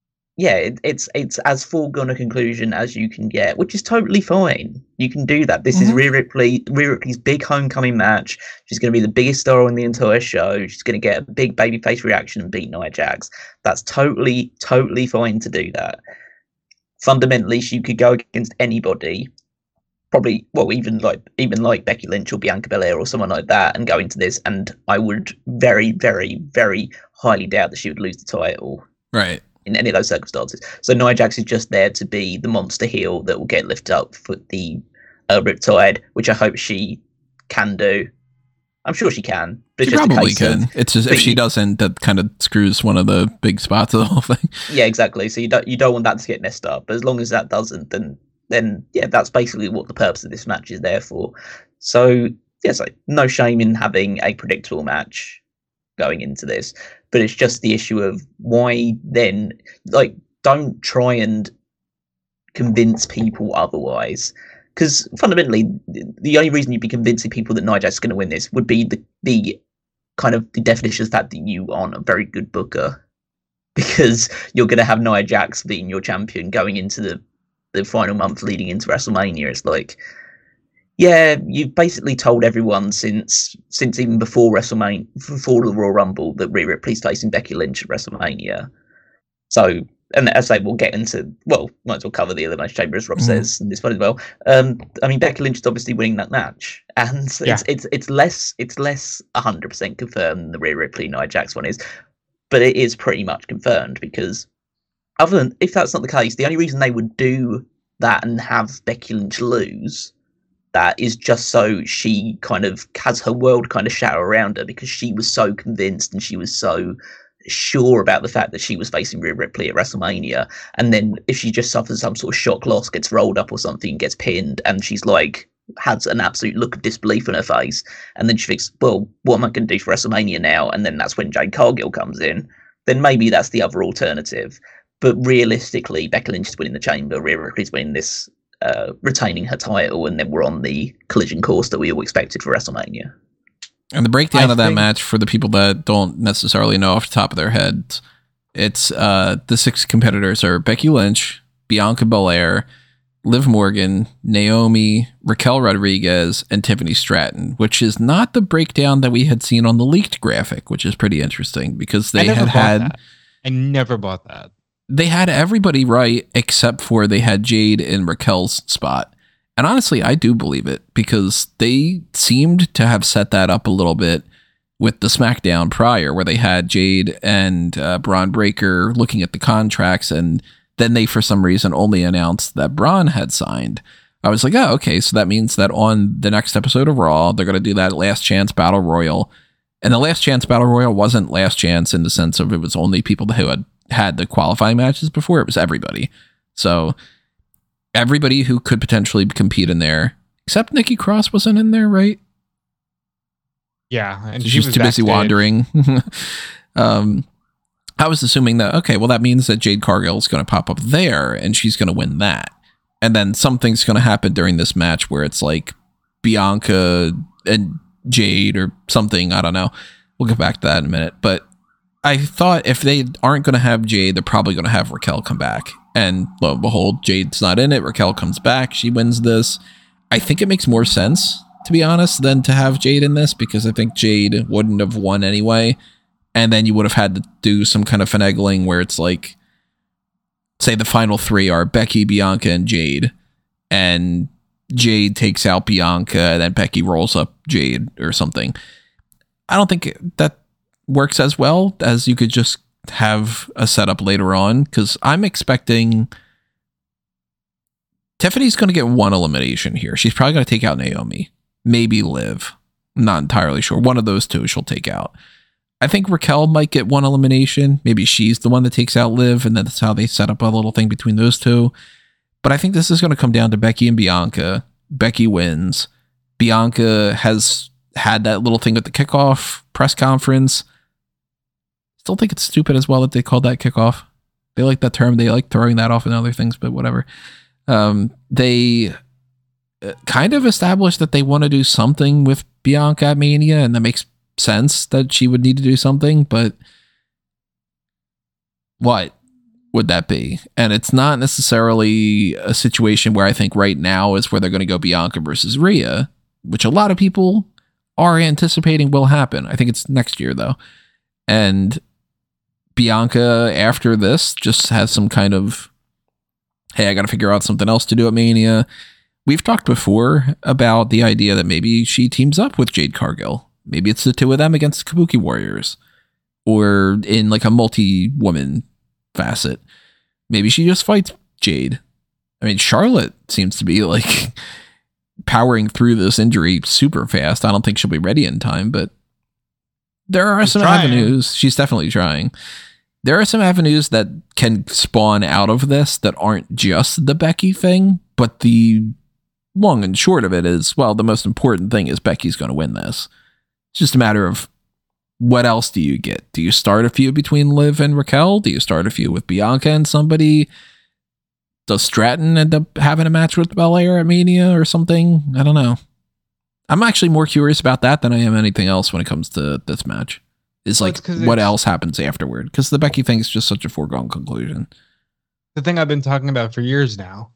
[SPEAKER 2] as foregone a conclusion as you can get, which is totally fine. You can do that. This is Rhea Ripley's big homecoming match. She's going to be the biggest star on the entire show. She's going to get a big babyface reaction and beat Nia Jax. That's totally fine to do that. Fundamentally, she could go against anybody. Probably, well, even like Becky Lynch or Bianca Belair or someone like that, and go into this, and I would very, very, very highly doubt that she would lose the title.
[SPEAKER 1] Right.
[SPEAKER 2] In any of those circumstances. So Nia Jax is just there to be the monster heel that will get lifted up for the Riptide, which I hope she can do. I'm sure she can. But
[SPEAKER 1] she probably can. It's just if she doesn't, that kind of screws one of the big spots of the whole thing.
[SPEAKER 2] Yeah, exactly. So you don't want that to get messed up. But as long as that doesn't, then yeah, that's basically what the purpose of this match is there for. So yeah, so no shame in having a predictable match going into this, but it's just the issue of why then, like, don't try and convince people otherwise, because fundamentally the only reason you'd be convincing people that Nia Jax is going to win this would be the kind of the definition of that you aren't a very good booker, because you're going to have Nia Jax being your champion going into the final month leading into WrestleMania. It's like, yeah, you've basically told everyone since even before WrestleMania, before the Royal Rumble, that Rhea Ripley's facing Becky Lynch at WrestleMania. So, and as I say, we'll get into, well, might as well cover the Elimination Chamber, as Rob says in this one as well. I mean, Becky Lynch is obviously winning that match, and it's less 100% confirmed than the Rhea Ripley Nia Jax one is, but it is pretty much confirmed, because other than, if that's not the case, the only reason they would do that and have Becky Lynch lose that is just so she kind of has her world kind of shatter around her, because she was so convinced and she was so sure about the fact that she was facing Rhea Ripley at WrestleMania. And then if she just suffers some sort of shock loss, gets rolled up or something, gets pinned, and she's like, has an absolute look of disbelief on her face, and then she thinks, well, what am I going to do for WrestleMania now? And then that's when Jade Cargill comes in. Then maybe that's the other alternative. But realistically, Becky Lynch is winning the Chamber, Rhea Ripley's winning this, retaining her title, and then we're on the collision course that we all expected for WrestleMania.
[SPEAKER 1] And the breakdown of that match, for the people that don't necessarily know off the top of their heads, it's the 6 competitors are Becky Lynch, Bianca Belair, Liv Morgan, Naomi, Raquel Rodriguez, and Tiffany Stratton, which is not the breakdown that we had seen on the leaked graphic, which is pretty interesting, because they I
[SPEAKER 3] never bought that.
[SPEAKER 1] They had everybody right except for they had Jade in Raquel's spot. And honestly, I do believe it, because they seemed to have set that up a little bit with the SmackDown prior, where they had Jade and Braun Breaker looking at the contracts, and then they, for some reason, only announced that Braun had signed. I was like, oh, okay, so that means that on the next episode of Raw, they're going to do that Last Chance Battle Royal. And the Last Chance Battle Royal wasn't Last Chance in the sense of it was only people who had the qualifying matches before. It was everybody. So everybody who could potentially compete in there, except Nikki Cross wasn't in there, right?
[SPEAKER 3] Yeah. And
[SPEAKER 1] she was too busy wandering. I was assuming that, okay, well, that means that Jade Cargill is going to pop up there and she's going to win that. And then something's going to happen during this match where it's like Bianca and Jade or something. I don't know. We'll get back to that in a minute. But I thought if they aren't going to have Jade, they're probably going to have Raquel come back. And lo and behold, Jade's not in it. Raquel comes back. She wins this. I think it makes more sense to be honest, than to have Jade in this, because I think Jade wouldn't have won anyway. And then you would have had to do some kind of finagling where it's like, say the final three are Becky, Bianca, and Jade. And Jade takes out Bianca, and then Becky rolls up Jade or something. I don't think that works as well as you could just have a setup later on, because I'm expecting Tiffany's going to get one elimination here. She's probably going to take out Naomi. Maybe Liv. I'm not entirely sure. One of those two she'll take out. I think Raquel might get one elimination. Maybe she's the one that takes out Liv, and that's how they set up a little thing between those two. But I think this is going to come down to Becky and Bianca. Becky wins. Bianca has had that little thing at the kickoff press conference. Still think it's stupid as well that they called that kickoff. They like that term. They like throwing that off and other things, but whatever. They kind of established that they want to do something with Bianca at Mania, and that makes sense that she would need to do something, but what would that be? And it's not necessarily a situation where I think right now is where they're going to go Bianca versus Rhea, which a lot of people are anticipating will happen. I think it's next year though. And Bianca after this just has some kind of, hey, I got to figure out something else to do at Mania. We've talked before about the idea that maybe she teams up with Jade Cargill. Maybe it's the two of them against the Kabuki Warriors, or in like a multi-woman facet. Maybe she just fights Jade. I mean, Charlotte seems to be like powering through this injury super fast. I don't think she'll be ready in time, but there are some avenues. She's definitely trying. There are some avenues that can spawn out of this that aren't just the Becky thing, but the long and short of it is, well, the most important thing is Becky's going to win this. It's just a matter of what else do you get? Do you start a feud between Liv and Raquel? Do you start a feud with Bianca and somebody? Does Stratton end up having a match with Belair at Mania or something? I don't know. I'm actually more curious about that than I am anything else when it comes to this match. Is like what else happens afterward? Because the Becky thing is just such a foregone conclusion.
[SPEAKER 3] The thing I've been talking about for years now.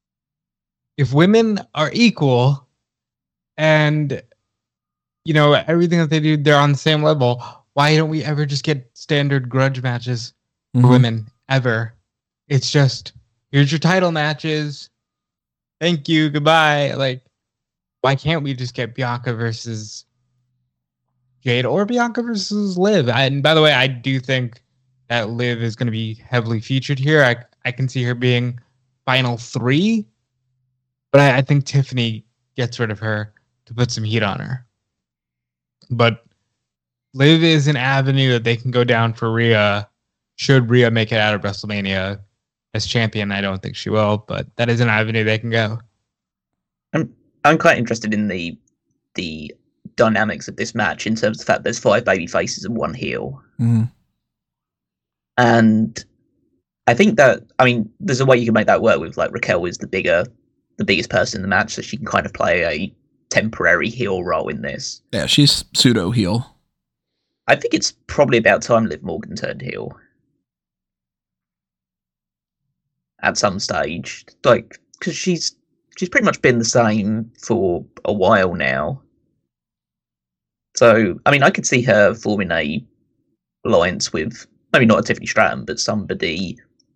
[SPEAKER 3] If women are equal and you know, everything that they do, they're on the same level. Why don't we ever just get standard grudge matches for women ever? It's just, here's your title matches. Thank you. Goodbye. Like, why can't we just get Bianca versus Jade or Bianca versus Liv? And by the way, I do think that Liv is going to be heavily featured here. I can see her being final three, but I think Tiffany gets rid of her to put some heat on her. But Liv is an avenue that they can go down for Rhea. Should Rhea make it out of WrestleMania as champion, I don't think she will, but that is an avenue they can go.
[SPEAKER 2] I'm quite interested in the dynamics of this match in terms of the fact there's 5 baby faces and 1 heel. And I think that, I mean, there's a way you can make that work with, like, Raquel is the biggest person in the match, so she can kind of play a temporary heel role in this.
[SPEAKER 1] Yeah, she's pseudo heel.
[SPEAKER 2] I think it's probably about time Liv Morgan turned heel at some stage, like, because she's pretty much been the same for a while now. So, I mean, I could see her forming a alliance with maybe not a Tiffany Stratton, but somebody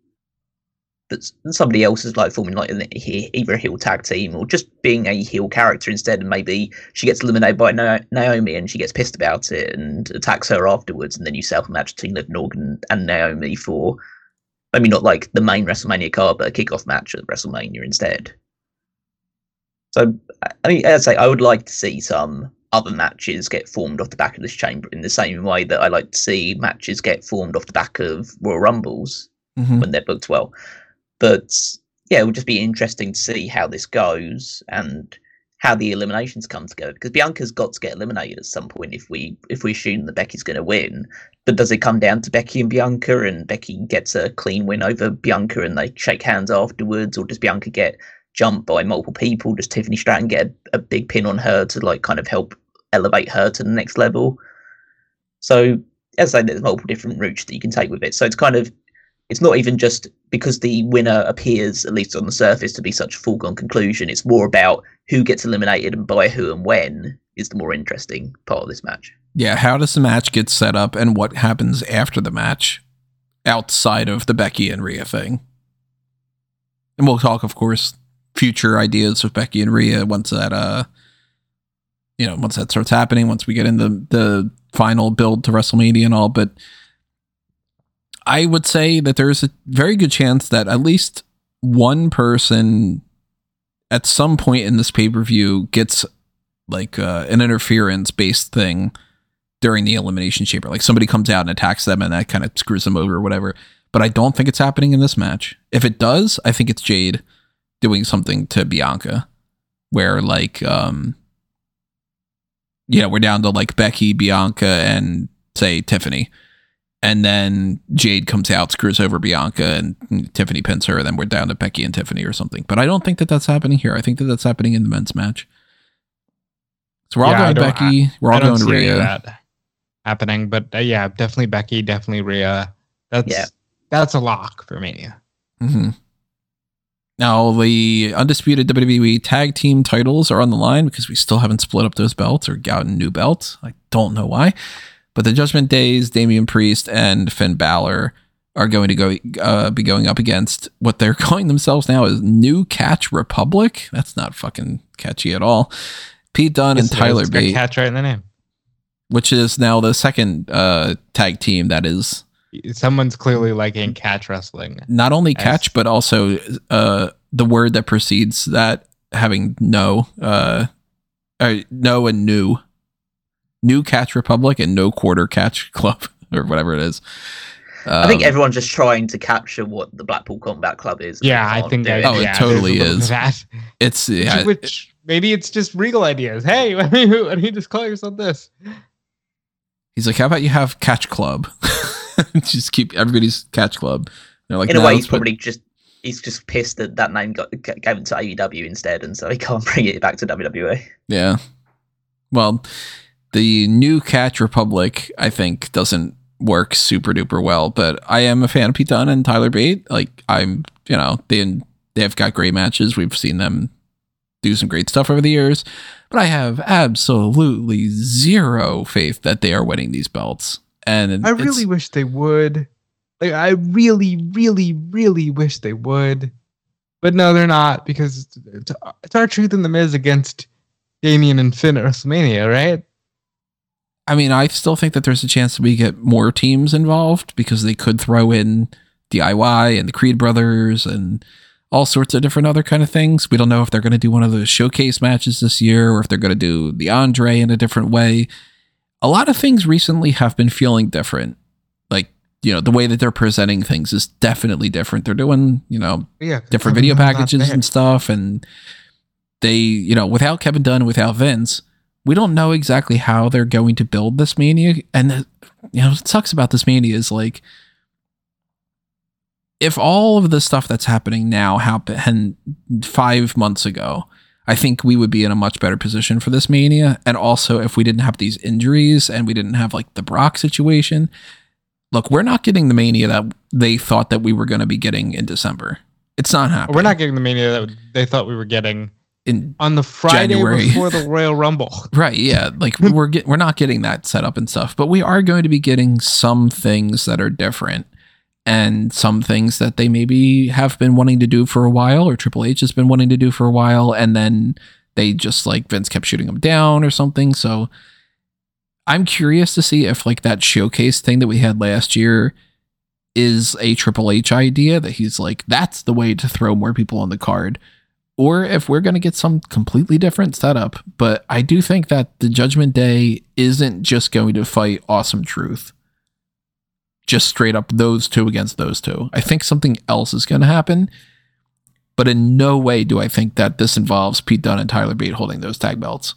[SPEAKER 2] else is like forming like either a heel tag team or just being a heel character instead, and maybe she gets eliminated by Naomi and she gets pissed about it and attacks her afterwards, and then you set up a match between Liv Morgan and Naomi for maybe not like the main WrestleMania card, but a kickoff match at WrestleMania instead. So, I mean, as I say, I would like to see some other matches get formed off the back of this chamber in the same way that I like to see matches get formed off the back of Royal Rumbles when they're booked well. But yeah, it would just be interesting to see how this goes and how the eliminations come together, because Bianca's got to get eliminated at some point if we assume that Becky's going to win. But does it come down to Becky and Bianca, and Becky gets a clean win over Bianca and they shake hands afterwards, or does Bianca get jumped by multiple people? Does Tiffany Stratton get a big pin on her to like kind of help elevate her to the next level? So as I say, there's multiple different routes that you can take with it. So it's kind of, it's not even just because the winner appears, at least on the surface, to be such a foregone conclusion, it's more about who gets eliminated and by who and when is the more interesting part of this match.
[SPEAKER 1] Yeah, how does the match get set up and what happens after the match outside of the Becky and Rhea thing? And we'll talk, of course, future ideas of Becky and Rhea once that once that starts happening, once we get into the final build to WrestleMania and all. But I would say that there's a very good chance that at least one person at some point in this pay-per-view gets like an interference based thing during the Elimination Chamber. Like somebody comes out and attacks them and that kind of screws them over or whatever. But I don't think it's happening in this match. If it does, I think it's Jade doing something to Bianca where like, we're down to like Becky, Bianca, and say Tiffany. And then Jade comes out, screws over Bianca, and Tiffany pins her. And then we're down to Becky and Tiffany or something. But I don't think that that's happening here. I think that that's happening in the men's match. So we're all going Becky. We're all going Rhea.
[SPEAKER 3] That happening, but definitely Becky, definitely Rhea. That's a lock for me.
[SPEAKER 1] Mm-hmm. Now the undisputed WWE tag team titles are on the line because we still haven't split up those belts or gotten new belts. I don't know why. But the Judgment Days, Damian Priest, and Finn Balor are going to be going up against what they're calling themselves now as New Catch Republic. That's not fucking catchy at all. Pete Dunne and Tyler Bate.
[SPEAKER 3] Catch right in the name.
[SPEAKER 1] Which is now the second tag team that is...
[SPEAKER 3] Someone's clearly liking catch wrestling.
[SPEAKER 1] Not only catch, but also the word that precedes that having no and new. New Catch Republic and No Quarter Catch Club or whatever it is.
[SPEAKER 2] I think everyone's just trying to capture what the Blackpool Combat Club is.
[SPEAKER 3] Yeah, I think that.
[SPEAKER 1] It totally is. It's
[SPEAKER 3] which maybe it's just Regal ideas. Hey, why don't you just call yourself this?
[SPEAKER 1] He's like, how about you have Catch Club? Just keep everybody's Catch Club. They're like,
[SPEAKER 2] in a way, he's just pissed that name got given to AEW instead, and so he can't bring it back to WWE.
[SPEAKER 1] Yeah. Well, the New Catch Republic, I think, doesn't work super duper well, but I am a fan of Pete Dunne and Tyler Bate. Like, they've got great matches. We've seen them do some great stuff over the years, but I have absolutely zero faith that they are winning these belts. And
[SPEAKER 3] I really wish they would. Like, I really, really, really wish they would. But no, they're not, because it's R-Truth and The Miz against Damian and Finn at WrestleMania, right?
[SPEAKER 1] I mean, I still think that there's a chance that we get more teams involved because they could throw in DIY and the Creed brothers and all sorts of different other kind of things. We don't know if they're going to do one of those showcase matches this year or if they're going to do the Andre in a different way. A lot of things recently have been feeling different. Like, the way that they're presenting things is definitely different. They're doing, different video packages and stuff. And they, without Kevin Dunn, without Vince, we don't know exactly how they're going to build this Mania. And, what sucks about this Mania is like, if all of the stuff that's happening now happened 5 months ago, I think we would be in a much better position for this Mania. And also, if we didn't have these injuries and we didn't have like the Brock situation, look, we're not getting the Mania that they thought that we were going to be getting in December. It's not happening.
[SPEAKER 3] We're not getting the Mania that they thought we were getting on the Friday
[SPEAKER 1] January.
[SPEAKER 3] Before the Royal Rumble.
[SPEAKER 1] Right, yeah. Like we're not getting that set up and stuff, but we are going to be getting some things that are different and some things that they maybe have been wanting to do for a while or Triple H has been wanting to do for a while, and then they just like Vince kept shooting them down or something. So I'm curious to see if like that showcase thing that we had last year is a Triple H idea that he's like, that's the way to throw more people on the card. Or if we're going to get some completely different setup. But I do think that the Judgment Day isn't just going to fight Awesome Truth. Just straight up those two against those two. I think something else is going to happen. But in no way do I think that this involves Pete Dunne and Tyler Bate holding those tag belts.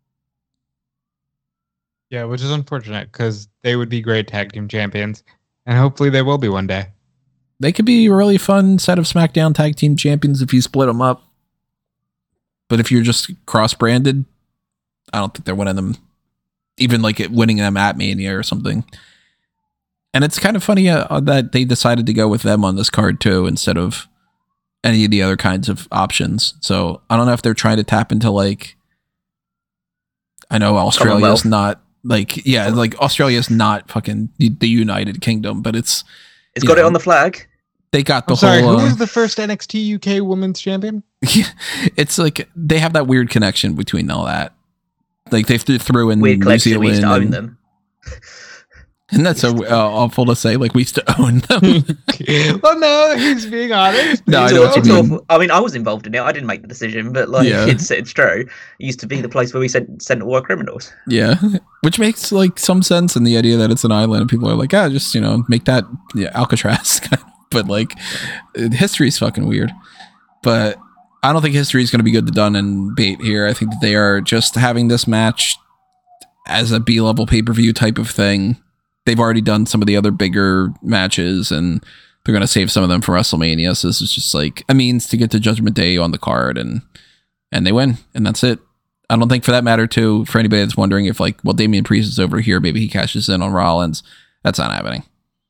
[SPEAKER 3] Yeah, which is unfortunate because they would be great tag team champions. And hopefully they will be one day.
[SPEAKER 1] They could be a really fun set of SmackDown tag team champions if you split them up. But if you're just cross-branded, I don't think they're winning them. Even like winning them at Mania or something. And it's kind of funny that they decided to go with them on this card too, instead of any of the other kinds of options. So I don't know if they're trying to tap into like, I know Australia's not like, yeah, like Australia's not fucking the United Kingdom, but it's
[SPEAKER 2] got it on the flag.
[SPEAKER 1] They got the
[SPEAKER 3] Sorry,
[SPEAKER 1] whole.
[SPEAKER 3] who was the first NXT UK Women's Champion?
[SPEAKER 1] It's like they have that weird connection between all that. Like they threw in
[SPEAKER 2] Weird
[SPEAKER 1] New
[SPEAKER 2] Zealand, we used to own
[SPEAKER 1] Zealand,
[SPEAKER 2] them.
[SPEAKER 1] and that's so awful to say. Like we used to own them.
[SPEAKER 3] Well, no, he's being honest.
[SPEAKER 1] No, I
[SPEAKER 2] It's
[SPEAKER 1] know what you
[SPEAKER 2] awful.
[SPEAKER 1] mean.
[SPEAKER 2] I mean, I was involved in it. I didn't make the decision, but like
[SPEAKER 1] Yeah.
[SPEAKER 2] it's true. It used to be the place where we sent all our criminals.
[SPEAKER 1] Yeah, which makes like some sense in the idea that it's an island and people are like, just make that Alcatraz. But like, history is fucking weird. But I don't think history is going to be good to Dunn and Bate here. I think that they are just having this match as a B-level pay-per-view type of thing. They've already done some of the other bigger matches, and they're going to save some of them for WrestleMania. So this is just like a means to get to Judgment Day on the card, and they win, and that's it. I don't think, for that matter, too, for anybody that's wondering if like, well, Damian Priest is over here, maybe he cashes in on Rollins. That's not happening.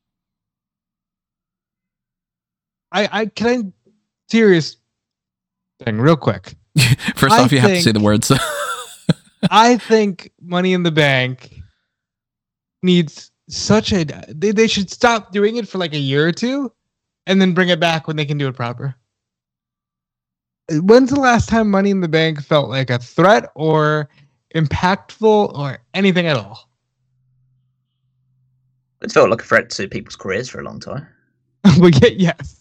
[SPEAKER 3] Serious thing, real quick.
[SPEAKER 1] First off, you have to say the words.
[SPEAKER 3] I think Money in the Bank needs they should stop doing it for like a year or two and then bring it back when they can do it proper. When's the last time Money in the Bank felt like a threat or impactful or anything at all?
[SPEAKER 2] It felt like a threat to people's careers for a long time.
[SPEAKER 3] Well, yes.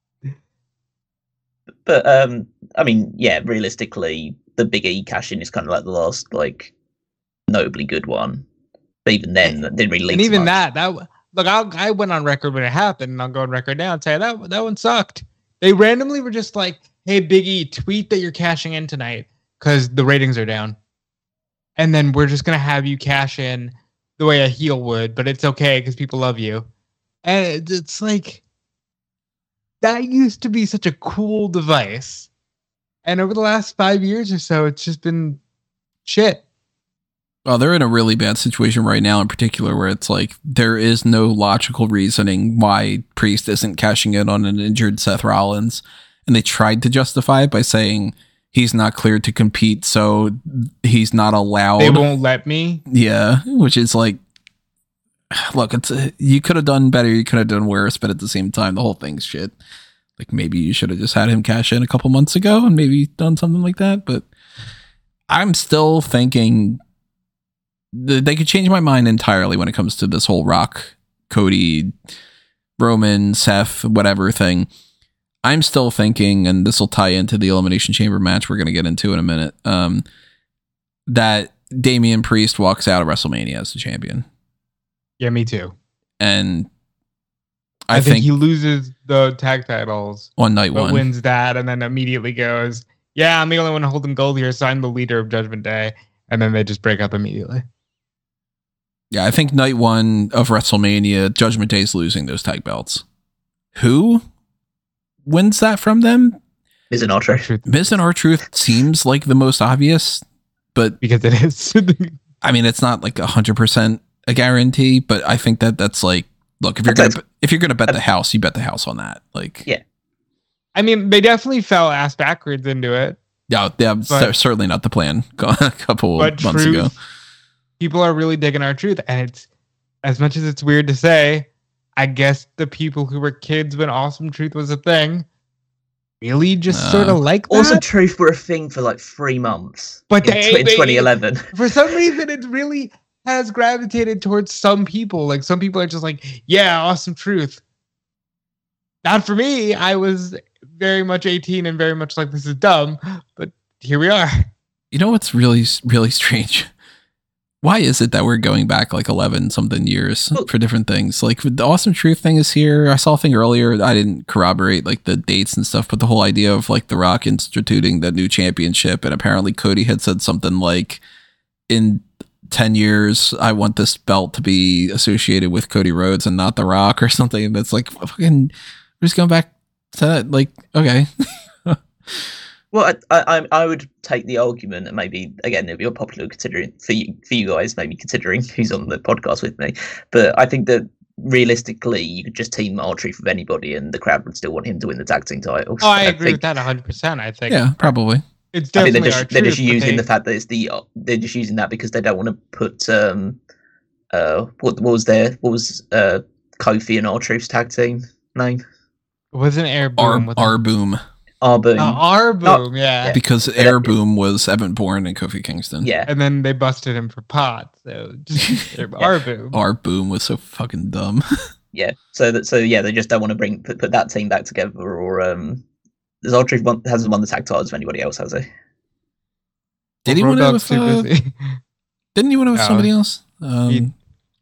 [SPEAKER 2] But I mean, yeah, realistically, the Big E cash-in is kind of like the last like notably good one. But even then, that didn't really lead.
[SPEAKER 3] And even
[SPEAKER 2] much.
[SPEAKER 3] that look, I went on record when it happened, and I'll go on record now and say that one sucked. They randomly were just like, "Hey, Big E, tweet that you're cashing in tonight because the ratings are down, and then we're just gonna have you cash in the way a heel would, but it's okay because people love you." And it's like, that used to be such a cool device, and over the last 5 years or so, it's just been shit.
[SPEAKER 1] Well, they're in a really bad situation right now, in particular, where it's like there is no logical reasoning why Priest isn't cashing in on an injured Seth Rollins, and they tried to justify it by saying he's not cleared to compete, so he's not allowed.
[SPEAKER 3] They won't let me.
[SPEAKER 1] Yeah, which is like, look, you could have done better, you could have done worse, but at the same time, the whole thing's shit. Like, maybe you should have just had him cash in a couple months ago and maybe done something like that. But I'm still thinking they could change my mind entirely when it comes to this whole Rock, Cody, Roman, Seth, whatever thing. I'm still thinking, and this will tie into the Elimination Chamber match we're going to get into in a minute, that Damian Priest walks out of WrestleMania as the champion.
[SPEAKER 3] Yeah, me too.
[SPEAKER 1] And
[SPEAKER 3] I think he loses the tag titles
[SPEAKER 1] on night
[SPEAKER 3] but
[SPEAKER 1] one,
[SPEAKER 3] wins that, and then immediately goes, "Yeah, I'm the only one holding gold here, so I'm the leader of Judgment Day," and then they just break up immediately.
[SPEAKER 1] Yeah, I think night one of WrestleMania, Judgment Day is losing those tag belts. Who wins that from them?
[SPEAKER 2] Miz and R-Truth.
[SPEAKER 1] Miz and R-Truth seems like the most obvious, but
[SPEAKER 3] because it is.
[SPEAKER 1] I mean, it's not like 100% a guarantee, but I think that's like, look, if you're gonna bet the house, you bet the house on that. Like,
[SPEAKER 2] yeah.
[SPEAKER 3] I mean, they definitely fell ass backwards into it.
[SPEAKER 1] Yeah, certainly not the plan a couple months ago.
[SPEAKER 3] People are really digging R-Truth, and it's, as much as it's weird to say, I guess the people who were kids when Awesome Truth was a thing really just sort of like that.
[SPEAKER 2] Awesome Truth were a thing for like 3 months,
[SPEAKER 3] but
[SPEAKER 2] in 2011.
[SPEAKER 3] For some reason, it really has gravitated towards some people. Like, some people are just like, yeah, Awesome Truth. Not for me. I was very much 18 and very much like, this is dumb, but here we are.
[SPEAKER 1] You know what's really, really strange? Why is it that we're going back like 11 something years for different things? Like, the Awesome Truth thing is here. I saw a thing earlier. I didn't corroborate like the dates and stuff, but the whole idea of like The Rock instituting the new championship, and apparently Cody had said something like, in 10 years, I want this belt to be associated with Cody Rhodes and not The Rock, or something. That's like, fucking, we're just going back to that. Like, okay.
[SPEAKER 2] Well, I would take the argument, and maybe again it'd be unpopular considering for you guys, maybe considering who's on the podcast with me. But I think that realistically, you could just team R-Truth with anybody, and the crowd would still want him to win the tag team titles.
[SPEAKER 3] Oh, I agree with that 100%. I think.
[SPEAKER 1] Yeah, probably.
[SPEAKER 3] It's
[SPEAKER 2] I think
[SPEAKER 3] definitely
[SPEAKER 2] they're just
[SPEAKER 3] R-Truth,
[SPEAKER 2] using the fact that it's they're just using that because they don't want to put what was Kofi and R-Truth's tag team name?
[SPEAKER 3] It wasn't Air Boom.
[SPEAKER 1] R-Boom.
[SPEAKER 2] R-Boom.
[SPEAKER 3] R-Boom, yeah.
[SPEAKER 1] Because Air Boom was Evan Bourne and Kofi Kingston.
[SPEAKER 2] Yeah.
[SPEAKER 3] And then they busted him for pot. So just R-Boom.
[SPEAKER 1] R-Boom was so fucking dumb.
[SPEAKER 2] Yeah. So they just don't want to put that team back together, or there's R-Truth hasn't won the tag titles of anybody else, has he?
[SPEAKER 1] Did he win it with didn't he win it with somebody else?
[SPEAKER 2] They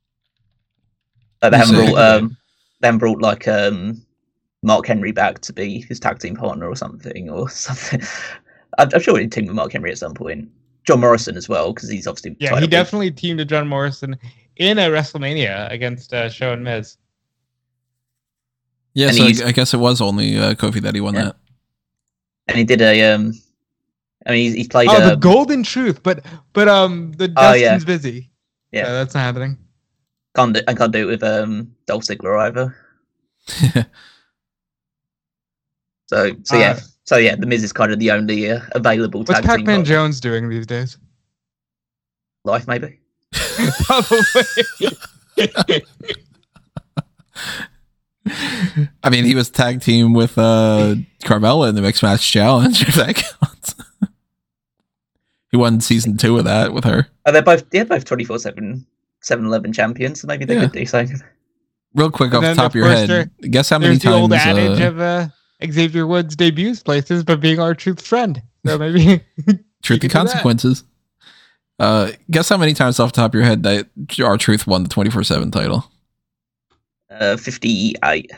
[SPEAKER 2] haven't brought like Mark Henry back to be his tag team partner or something. I'm sure he'd team with Mark Henry at some point. John Morrison as well, because he's obviously
[SPEAKER 3] he definitely teamed with John Morrison in a WrestleMania against Show and Miz.
[SPEAKER 1] Yeah, so I guess it was only Kofi that he won that.
[SPEAKER 2] And he did he's played.
[SPEAKER 3] The Golden Truth, but the Dustin's busy.
[SPEAKER 2] Yeah,
[SPEAKER 3] so that's not happening.
[SPEAKER 2] I can't do it with Dolph Ziggler either. So the Miz is kind of the only available tag team.
[SPEAKER 3] What's Pac-Man Jones doing these days?
[SPEAKER 2] Life, maybe.
[SPEAKER 3] Probably.
[SPEAKER 1] I mean, he was tag team with Carmella in the Mixed Match Challenge, if that counts. He won season 2 of that with her.
[SPEAKER 2] They're both 24/7 7-Eleven champions, so maybe they could do something.
[SPEAKER 1] Real quick off the top of your head, guess how many times...
[SPEAKER 3] There's the old adage of Xavier Woods debuts places by being R-Truth's friend. So maybe...
[SPEAKER 1] Truth and consequences. Guess how many times off the top of your head that R-Truth won the 24/7 title?
[SPEAKER 2] 58.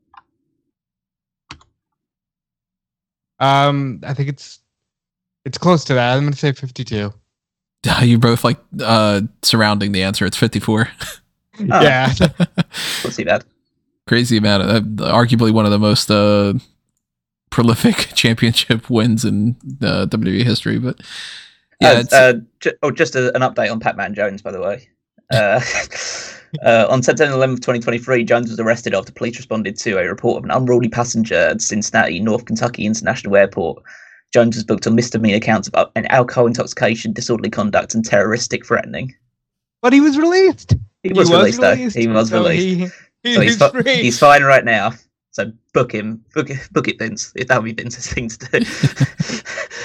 [SPEAKER 3] I think it's close to that. I'm going to say 52.
[SPEAKER 1] You both like surrounding the answer. It's 54.
[SPEAKER 3] Yeah.
[SPEAKER 2] Let's see that.
[SPEAKER 1] Crazy amount of arguably one of the most prolific championship wins in WWE history. But yeah,
[SPEAKER 2] just an update on Pac-Man Jones, by the way. On September 11th, 2023, Jones was arrested after police responded to a report of an unruly passenger at Cincinnati, North Kentucky International Airport. Jones was booked on misdemeanor counts of an alcohol intoxication, disorderly conduct, and terroristic threatening.
[SPEAKER 3] But he was released.
[SPEAKER 2] He was released. He was released. He's fine right now. So book him. Book it, Vince. If that would be Vince's thing to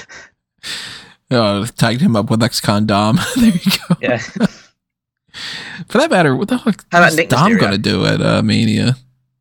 [SPEAKER 2] do.
[SPEAKER 1] Tagged him up with ex-con Dom. There you go.
[SPEAKER 2] Yeah.
[SPEAKER 1] For that matter, what the fuck is Dom going to do at Mania?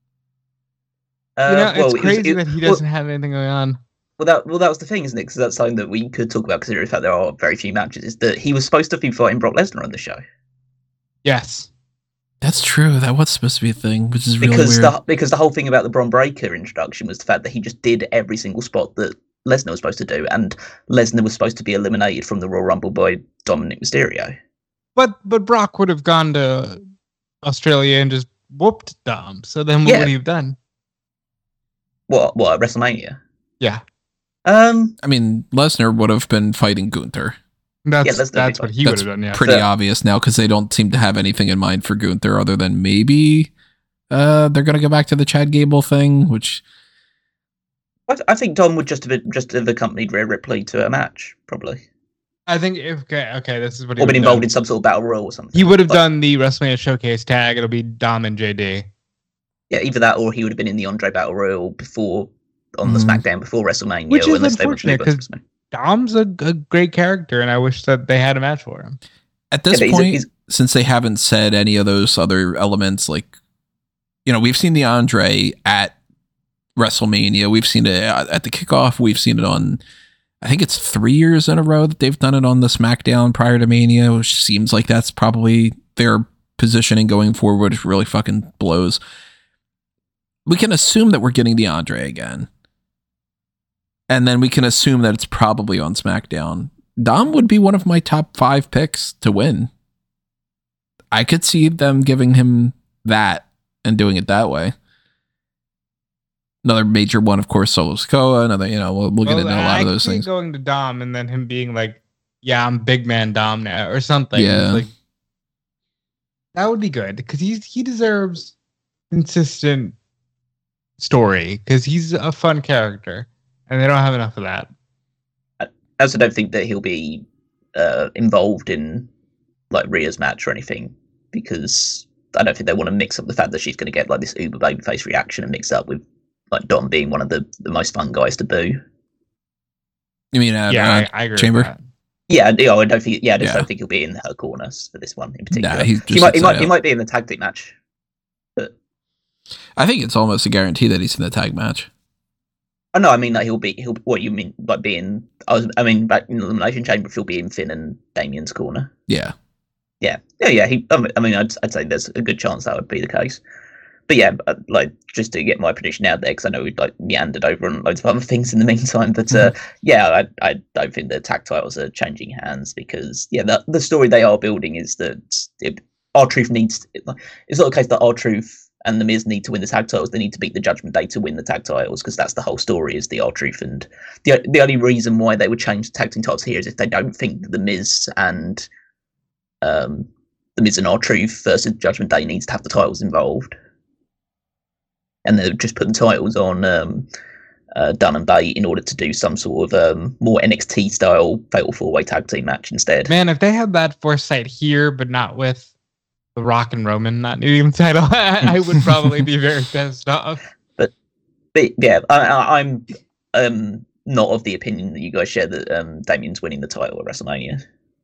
[SPEAKER 3] It's crazy that he doesn't have anything going on.
[SPEAKER 2] Well, that was the thing, isn't it? Because that's something that we could talk about, considering the fact there are very few matches, is that he was supposed to be fighting Brock Lesnar on the show.
[SPEAKER 3] Yes.
[SPEAKER 1] That's true. That was supposed to be a thing, which is really weird.
[SPEAKER 2] Because the whole thing about the Bron Breakker introduction was the fact that he just did every single spot that Lesnar was supposed to do, and Lesnar was supposed to be eliminated from the Royal Rumble by Dominic Mysterio.
[SPEAKER 3] But Brock would have gone to Australia and just whooped Dom. So then what would he have done?
[SPEAKER 2] What at WrestleMania?
[SPEAKER 3] Yeah.
[SPEAKER 1] I mean, Lesnar would have been fighting Gunther.
[SPEAKER 3] That's what he would have done. Yeah,
[SPEAKER 1] pretty obvious now because they don't seem to have anything in mind for Gunther other than maybe they're going to go back to the Chad Gable thing, which
[SPEAKER 2] I think Dom would just have accompanied Rhea Ripley to a match, probably.
[SPEAKER 3] I think this is what he
[SPEAKER 2] would have been involved in some sort of battle royal or something.
[SPEAKER 3] He would have done the WrestleMania Showcase tag. It'll be Dom and JD.
[SPEAKER 2] Yeah, either that or he would have been in the Andre Battle Royal on the SmackDown before WrestleMania.
[SPEAKER 3] Which is unfortunate because Dom's a great character, and I wish that they had a match for him.
[SPEAKER 1] At this point, since they haven't said any of those other elements, like, we've seen the Andre at WrestleMania. We've seen it at the kickoff. We've seen it on, I think it's 3 years in a row that they've done it on the SmackDown prior to Mania, which seems like that's probably their positioning going forward, which really fucking blows. We can assume that we're getting the Andre again. And then we can assume that it's probably on SmackDown. Dom would be one of my top 5 picks to win. I could see them giving him that and doing it that way. Another major one, of course, Solo Sikoa. Another, we'll get into a lot of those things.
[SPEAKER 3] Going to Dom and then him being like, "Yeah, I'm big man Dom now," or something.
[SPEAKER 1] Yeah,
[SPEAKER 3] like, that would be good because he deserves consistent story because he's a fun character, and they don't have enough of that.
[SPEAKER 2] I also don't think that he'll be involved in like Rhea's match or anything, because I don't think they want to mix up the fact that she's going to get like this uber babyface reaction and mix up with like Dom being one of the most fun guys to boo.
[SPEAKER 1] You mean
[SPEAKER 3] I agree
[SPEAKER 1] Chamber?
[SPEAKER 3] with that.
[SPEAKER 2] Yeah, I don't think. Yeah, I just don't think he'll be in her corners for this one in particular.
[SPEAKER 1] Nah,
[SPEAKER 2] he might be in the tag team match. But
[SPEAKER 1] I think it's almost a guarantee that he's in the tag match.
[SPEAKER 2] Oh no, I mean that he'll. What you mean by being? I mean back in the Elimination Chamber, he'll be in Finn and Damien's corner.
[SPEAKER 1] Yeah.
[SPEAKER 2] Yeah. I mean, I'd say there's a good chance that would be the case. But yeah, like just to get my prediction out there, because I know we'd like meandered over on loads of other things in the meantime. But yeah, I don't think the tag titles are changing hands, because the story they are building is that R-Truth needs. It's not the case that R-Truth and the Miz need to win the tag titles. They need to beat the Judgment Day to win the tag titles, because that's the whole story. Is the R-Truth, and the only reason why they would change the tag team titles here is if they don't think that the Miz and R-Truth versus Judgment Day needs to have the titles involved. And they've just put the titles on Dunn and Bay in order to do some sort of more NXT style fatal 4-way tag team match instead.
[SPEAKER 3] Man, if they had that foresight here, but not with The Rock and Roman not needing the title, I would probably be very pissed off.
[SPEAKER 2] But yeah, I'm not of the opinion that you guys share that Damien's winning the title at WrestleMania.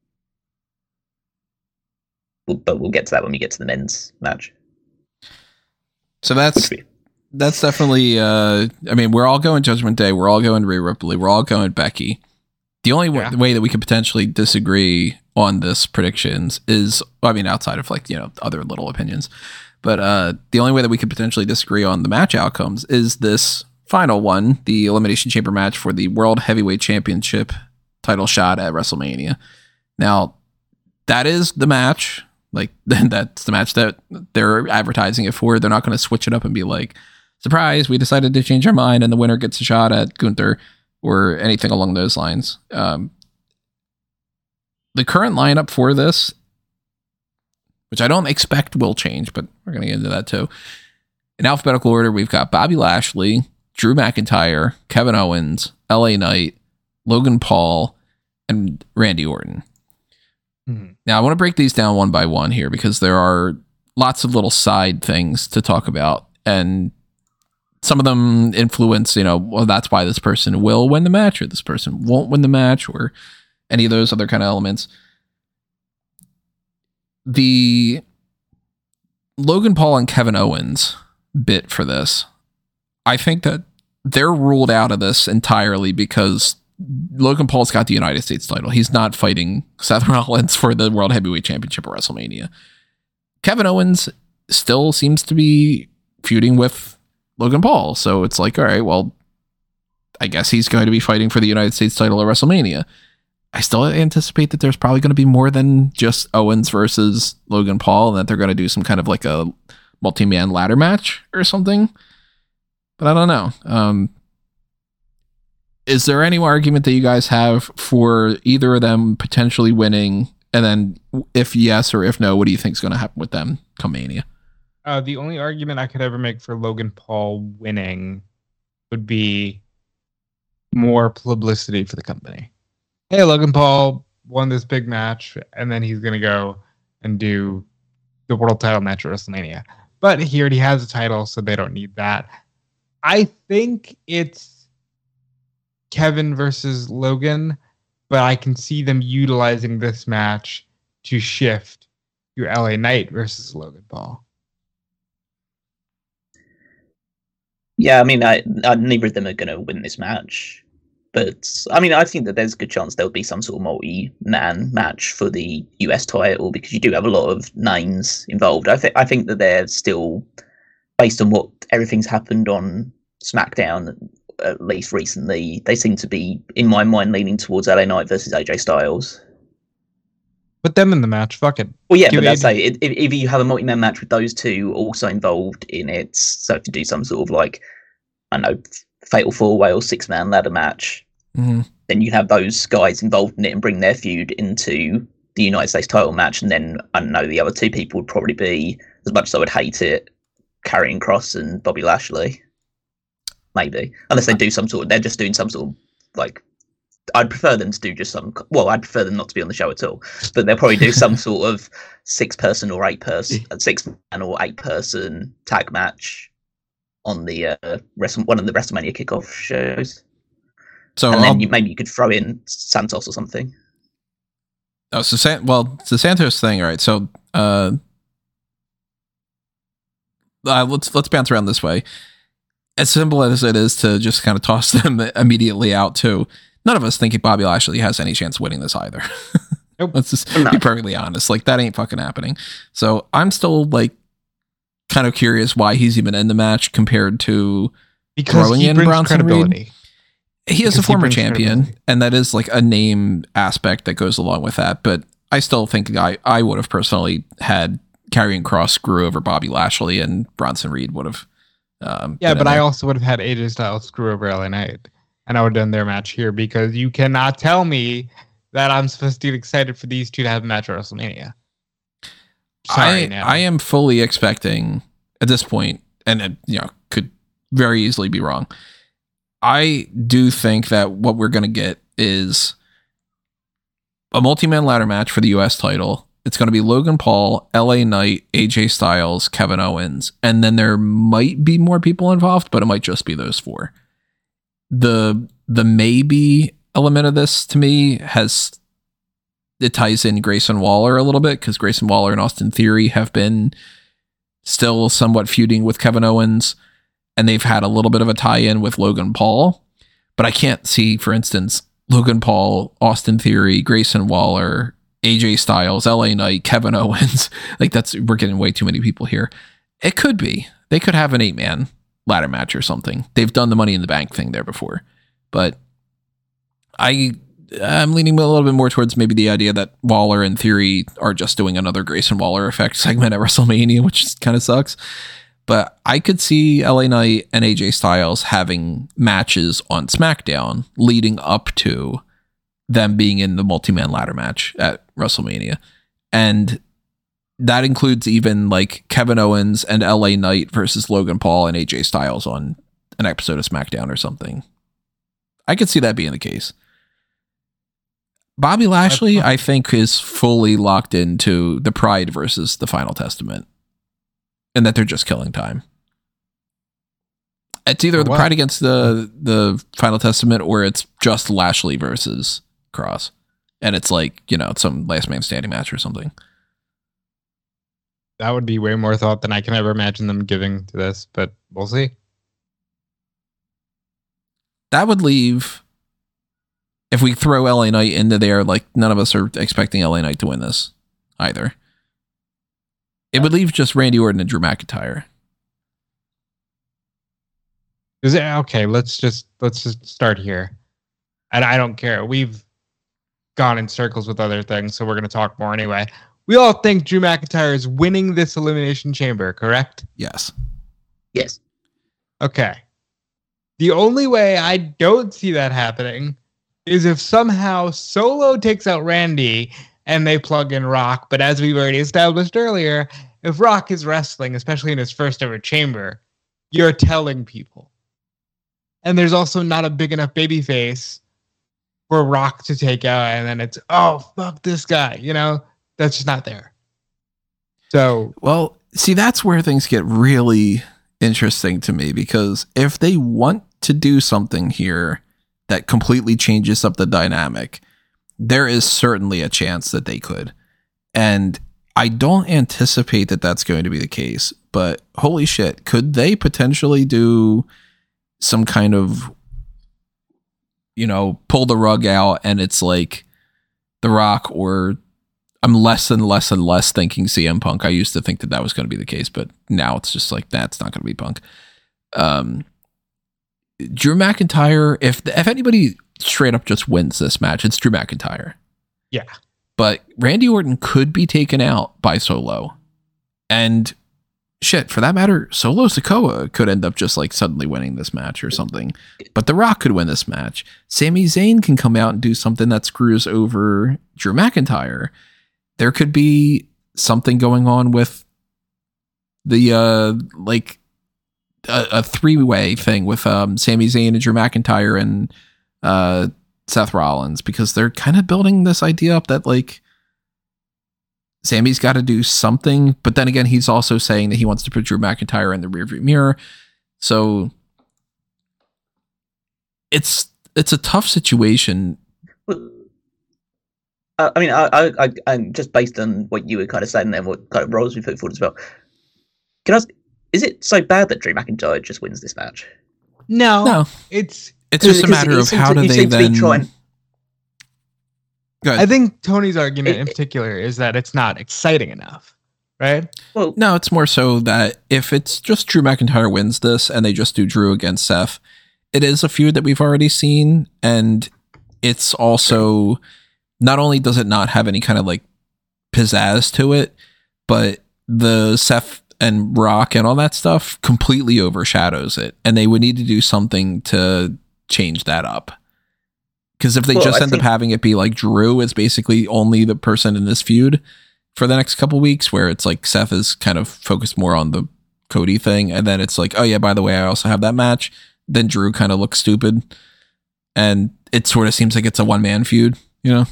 [SPEAKER 2] But we'll get to that when we get to the men's match.
[SPEAKER 1] So that's definitely, I mean, we're all going Judgment Day. We're all going Rhea Ripley. We're all going Becky. The only way that we could potentially disagree on this predictions is, I mean, outside of like, other little opinions, but the only way that we could potentially disagree on the match outcomes is this final one, the Elimination Chamber match for the World Heavyweight Championship title shot at WrestleMania. Now, that is the match. Like, that's the match that they're advertising it for. They're not going to switch it up and be like, surprise, we decided to change our mind and the winner gets a shot at Gunther or anything along those lines. The current lineup for this, which I don't expect will change, but we're going to get into that too. In alphabetical order, we've got Bobby Lashley, Drew McIntyre, Kevin Owens, LA Knight, Logan Paul, and Randy Orton. Now, I want to break these down one by one here because there are lots of little side things to talk about, and some of them influence, well, that's why this person will win the match or this person won't win the match or any of those other kind of elements. The Logan Paul and Kevin Owens bit for this, I think that they're ruled out of this entirely because Logan Paul's got the United States title. He's not fighting Seth Rollins for the World Heavyweight Championship at WrestleMania. Kevin Owens still seems to be feuding with Logan Paul. So it's like, all right, well, I guess he's going to be fighting for the United States title at WrestleMania. I still anticipate that there's probably going to be more than just Owens versus Logan Paul, and that they're going to do some kind of like a multi-man ladder match or something. But I don't know. Is there any argument that you guys have for either of them potentially winning? And then if yes or if no, what do you think is going to happen with them come Mania?
[SPEAKER 3] The only argument I could ever make for Logan Paul winning would be more publicity for the company. Hey, Logan Paul won this big match, and then he's going to go and do the world title match at WrestleMania. But he already has a title, so they don't need that. I think it's Kevin versus Logan, but I can see them utilizing this match to shift to LA Knight versus Logan Paul.
[SPEAKER 2] Yeah, I mean, neither of them are going to win this match. But, I mean, I think that there's a good chance there'll be some sort of multi-man match for the US title, because you do have a lot of names involved. I think that they're still, based on what everything's happened on SmackDown, at least recently, they seem to be, in my mind, leaning towards LA Knight versus AJ Styles.
[SPEAKER 3] Put them in the match, fuck it.
[SPEAKER 2] Well, yeah, but that's if you have a multi-man match with those two also involved in it, so if you do some sort of like, I don't know, fatal 4-way or 6-man ladder match, then you have those guys involved in it and bring their feud into the United States title match, and then, I don't know, the other two people would probably be, as much as I would hate it, Karrion Kross and Bobby Lashley. Maybe. Unless they do they're just doing some sort of, like, I'd prefer them to do just I'd prefer them not to be on the show at all, but they'll probably do some sort of 6-person or 6-man or 8-person tag match on the one of the WrestleMania kickoff shows.
[SPEAKER 1] So
[SPEAKER 2] and then maybe you could throw in Santos or something.
[SPEAKER 1] Oh, so the Santos thing, all right. So let's bounce around this way. As simple as it is to just kind of toss them immediately out too, none of us think Bobby Lashley has any chance of winning this either. Nope. Let's just be perfectly honest. Like, that ain't fucking happening. So I'm still, like, kind of curious why he's even in the match compared to throwing in Bronson Reed. He is a former champion, and that is like a name aspect that goes along with that. But I still think I would have personally had Karrion Kross screw over Bobby Lashley, and Bronson Reed would have.
[SPEAKER 3] But I also would have had AJ Styles screw over LA Knight, and I would have done their match here, because you cannot tell me that I'm supposed to get excited for these two to have a match at WrestleMania.
[SPEAKER 1] I am fully expecting at this point, and could very easily be wrong. I do think that what we're going to get is a multi-man ladder match for the US title. It's going to be Logan Paul, LA Knight, AJ Styles, Kevin Owens, and then there might be more people involved, but it might just be those four. The maybe element of this, to me, it ties in Grayson Waller a little bit, because Grayson Waller and Austin Theory have been still somewhat feuding with Kevin Owens, and they've had a little bit of a tie-in with Logan Paul. But I can't see, for instance, Logan Paul, Austin Theory, Grayson Waller, AJ Styles, LA Knight, Kevin Owens. Like, we're getting way too many people here. It could be. They could have an 8-man ladder match or something. They've done the Money in the Bank thing there before. But I'm leaning a little bit more towards maybe the idea that Waller and Theory are just doing another Grayson Waller effect segment at WrestleMania, which kind of sucks. But I could see LA Knight and AJ Styles having matches on SmackDown leading up to them being in the multi-man ladder match at WrestleMania. And that includes even like Kevin Owens and LA Knight versus Logan Paul and AJ Styles on an episode of SmackDown or something. I could see that being the case. Bobby Lashley, I think, is fully locked into the Pride versus the Final Testament, and that they're just killing time. It's either the Pride against the Final Testament, or it's just Lashley versus Kross, and it's like, some last man standing match or something.
[SPEAKER 3] That would be way more thought than I can ever imagine them giving to this, but we'll see.
[SPEAKER 1] That would leave, if we throw LA Knight into there, like, none of us are expecting LA Knight to win this either. It would leave just Randy Orton and Drew McIntyre.
[SPEAKER 3] Okay, let's just start here. And I don't care. We've gone in circles with other things, so we're going to talk more anyway. We all think Drew McIntyre is winning this Elimination Chamber, correct?
[SPEAKER 1] Yes.
[SPEAKER 2] Yes.
[SPEAKER 3] Okay. The only way I don't see that happening is if somehow Solo takes out Randy and they plug in Rock. But as we've already established earlier, if Rock is wrestling, especially in his first ever chamber, you're telling people. And there's also not a big enough babyface for Rock to take out, and then it's, oh, fuck this guy. That's just not there. So,
[SPEAKER 1] well, see, that's where things get really interesting to me, because if they want to do something here that completely changes up the dynamic, there is certainly a chance that they could. And I don't anticipate that that's going to be the case, but holy shit, could they potentially do some kind of, pull the rug out, and it's like The Rock, or I'm less and less and less thinking CM Punk. I used to think that was going to be the case, but now it's just like, that's not going to be Punk. Drew McIntyre, if anybody straight up just wins this match, it's Drew McIntyre.
[SPEAKER 3] Yeah.
[SPEAKER 1] But Randy Orton could be taken out by Solo. And shit, for that matter, Solo Sikoa could end up just like suddenly winning this match or something. But The Rock could win this match. Sami Zayn can come out and do something that screws over Drew McIntyre. There could be something going on with like a three-way thing with Sami Zayn and Drew McIntyre and Seth Rollins, because they're kind of building this idea up that like Sami's got to do something, but then again, he's also saying that he wants to put Drew McIntyre in the rearview mirror. So it's a tough situation.
[SPEAKER 2] I mean, I'm just based on what you were kind of saying there, what kind of roles we put forward as well. Can I ask, is it so bad that Drew McIntyre just wins this match?
[SPEAKER 3] No.
[SPEAKER 1] It's just a matter of how do they then.
[SPEAKER 3] I think Tony's argument in particular is that it's not exciting enough, right?
[SPEAKER 1] Well, no, it's more so that if it's just Drew McIntyre wins this and they just do Drew against Seth, it is a feud that we've already seen, and it's also not only does it not have any kind of like pizzazz to it, but the Seth and Rock and all that stuff completely overshadows it, and they would need to do something to change that up. Because if they just end up having it be like Drew is basically only the person in this feud for the next couple weeks, where it's like Seth is kind of focused more on the Cody thing, and then it's like, oh yeah, by the way, I also have that match, then Drew kind of looks stupid, and it sort of seems like it's a one-man feud, you know?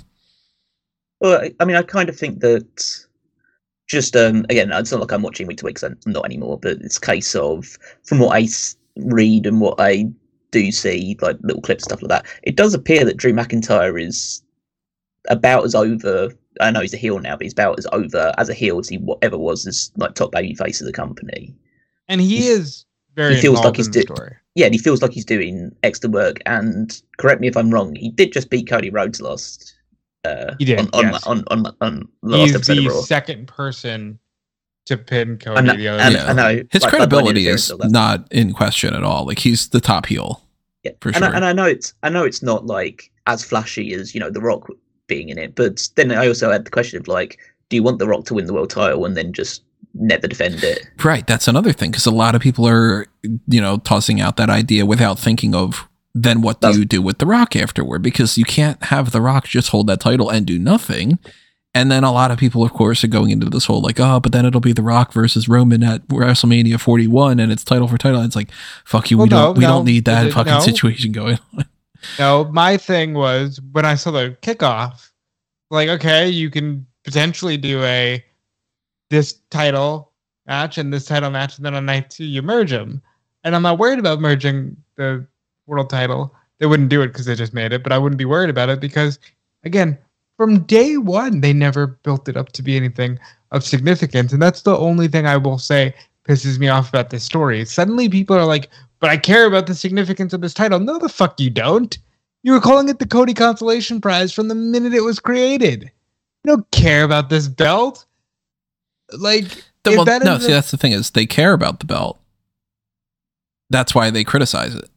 [SPEAKER 2] Well, I mean, I kind of think that just, again, it's not like I'm watching week to week, 'cause I'm not anymore, but it's a case of, from what I read and what I do see, like little clips and stuff like that, it does appear that Drew McIntyre is about as over. I know he's a heel now, but he's about as over as a heel as he ever was as like top baby face of the company.
[SPEAKER 3] And he is very. He feels like he's story.
[SPEAKER 2] Yeah, and he feels like he's doing extra work. And correct me if I'm wrong, he did just beat Cody Rhodes last.
[SPEAKER 3] He did
[SPEAKER 2] on the last episode of Raw.
[SPEAKER 3] He's the second person to pin Cody the other day.
[SPEAKER 2] I know
[SPEAKER 1] his credibility is not in question at all. Like, he's the top heel.
[SPEAKER 2] Yeah,
[SPEAKER 1] for sure.
[SPEAKER 2] And I know it's not like as flashy as, you know, The Rock being in it, but then I also had the question of like, do you want The Rock to win the world title and then just never defend it?
[SPEAKER 1] Right, that's another thing, because a lot of people are, you know, tossing out that idea without thinking of then what do you do with The Rock afterward, because you can't have The Rock just hold that title and do nothing. And then a lot of people, of course, are going into this whole like, oh, but then it'll be The Rock versus Roman at WrestleMania 41 and it's title for title. It's like, fuck you.
[SPEAKER 3] Well,
[SPEAKER 1] we don't need that fucking situation going on.
[SPEAKER 3] No, my thing was when I saw the kickoff, like, okay, you can potentially do this title match and this title match, and then on night 2 you merge them. And I'm not worried about merging the world title. They wouldn't do it because they just made it, but I wouldn't be worried about it because, again, from day one, they never built it up to be anything of significance. And that's the only thing I will say pisses me off about this story. Suddenly people are like, but I care about the significance of this title. No, the fuck you don't. You were calling it the Cody Consolation Prize from the minute it was created. You don't care about this belt. Like,
[SPEAKER 1] that's the thing is they care about the belt. That's why they criticize it.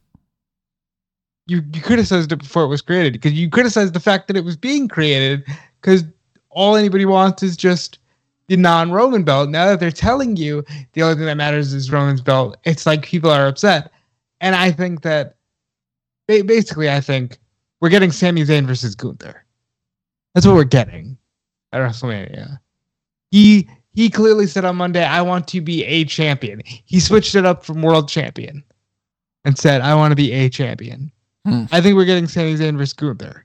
[SPEAKER 3] You criticized it before it was created, because you criticized the fact that it was being created because all anybody wants is just the non-Roman belt. Now that they're telling you the only thing that matters is Roman's belt, it's like people are upset. And I think that basically, I think we're getting Sami Zayn versus Gunther. That's what we're getting at WrestleMania. He clearly said on Monday, I want to be a champion. He switched it up from world champion and said, I want to be a champion. I think we're getting Sami Zayn versus Gunther.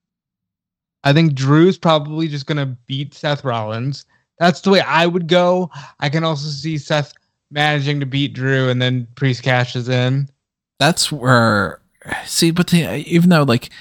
[SPEAKER 3] I think Drew's probably just going to beat Seth Rollins. That's the way I would go. I can also see Seth managing to beat Drew and then Priest cashes in.
[SPEAKER 1] That's where... See, but even though, like,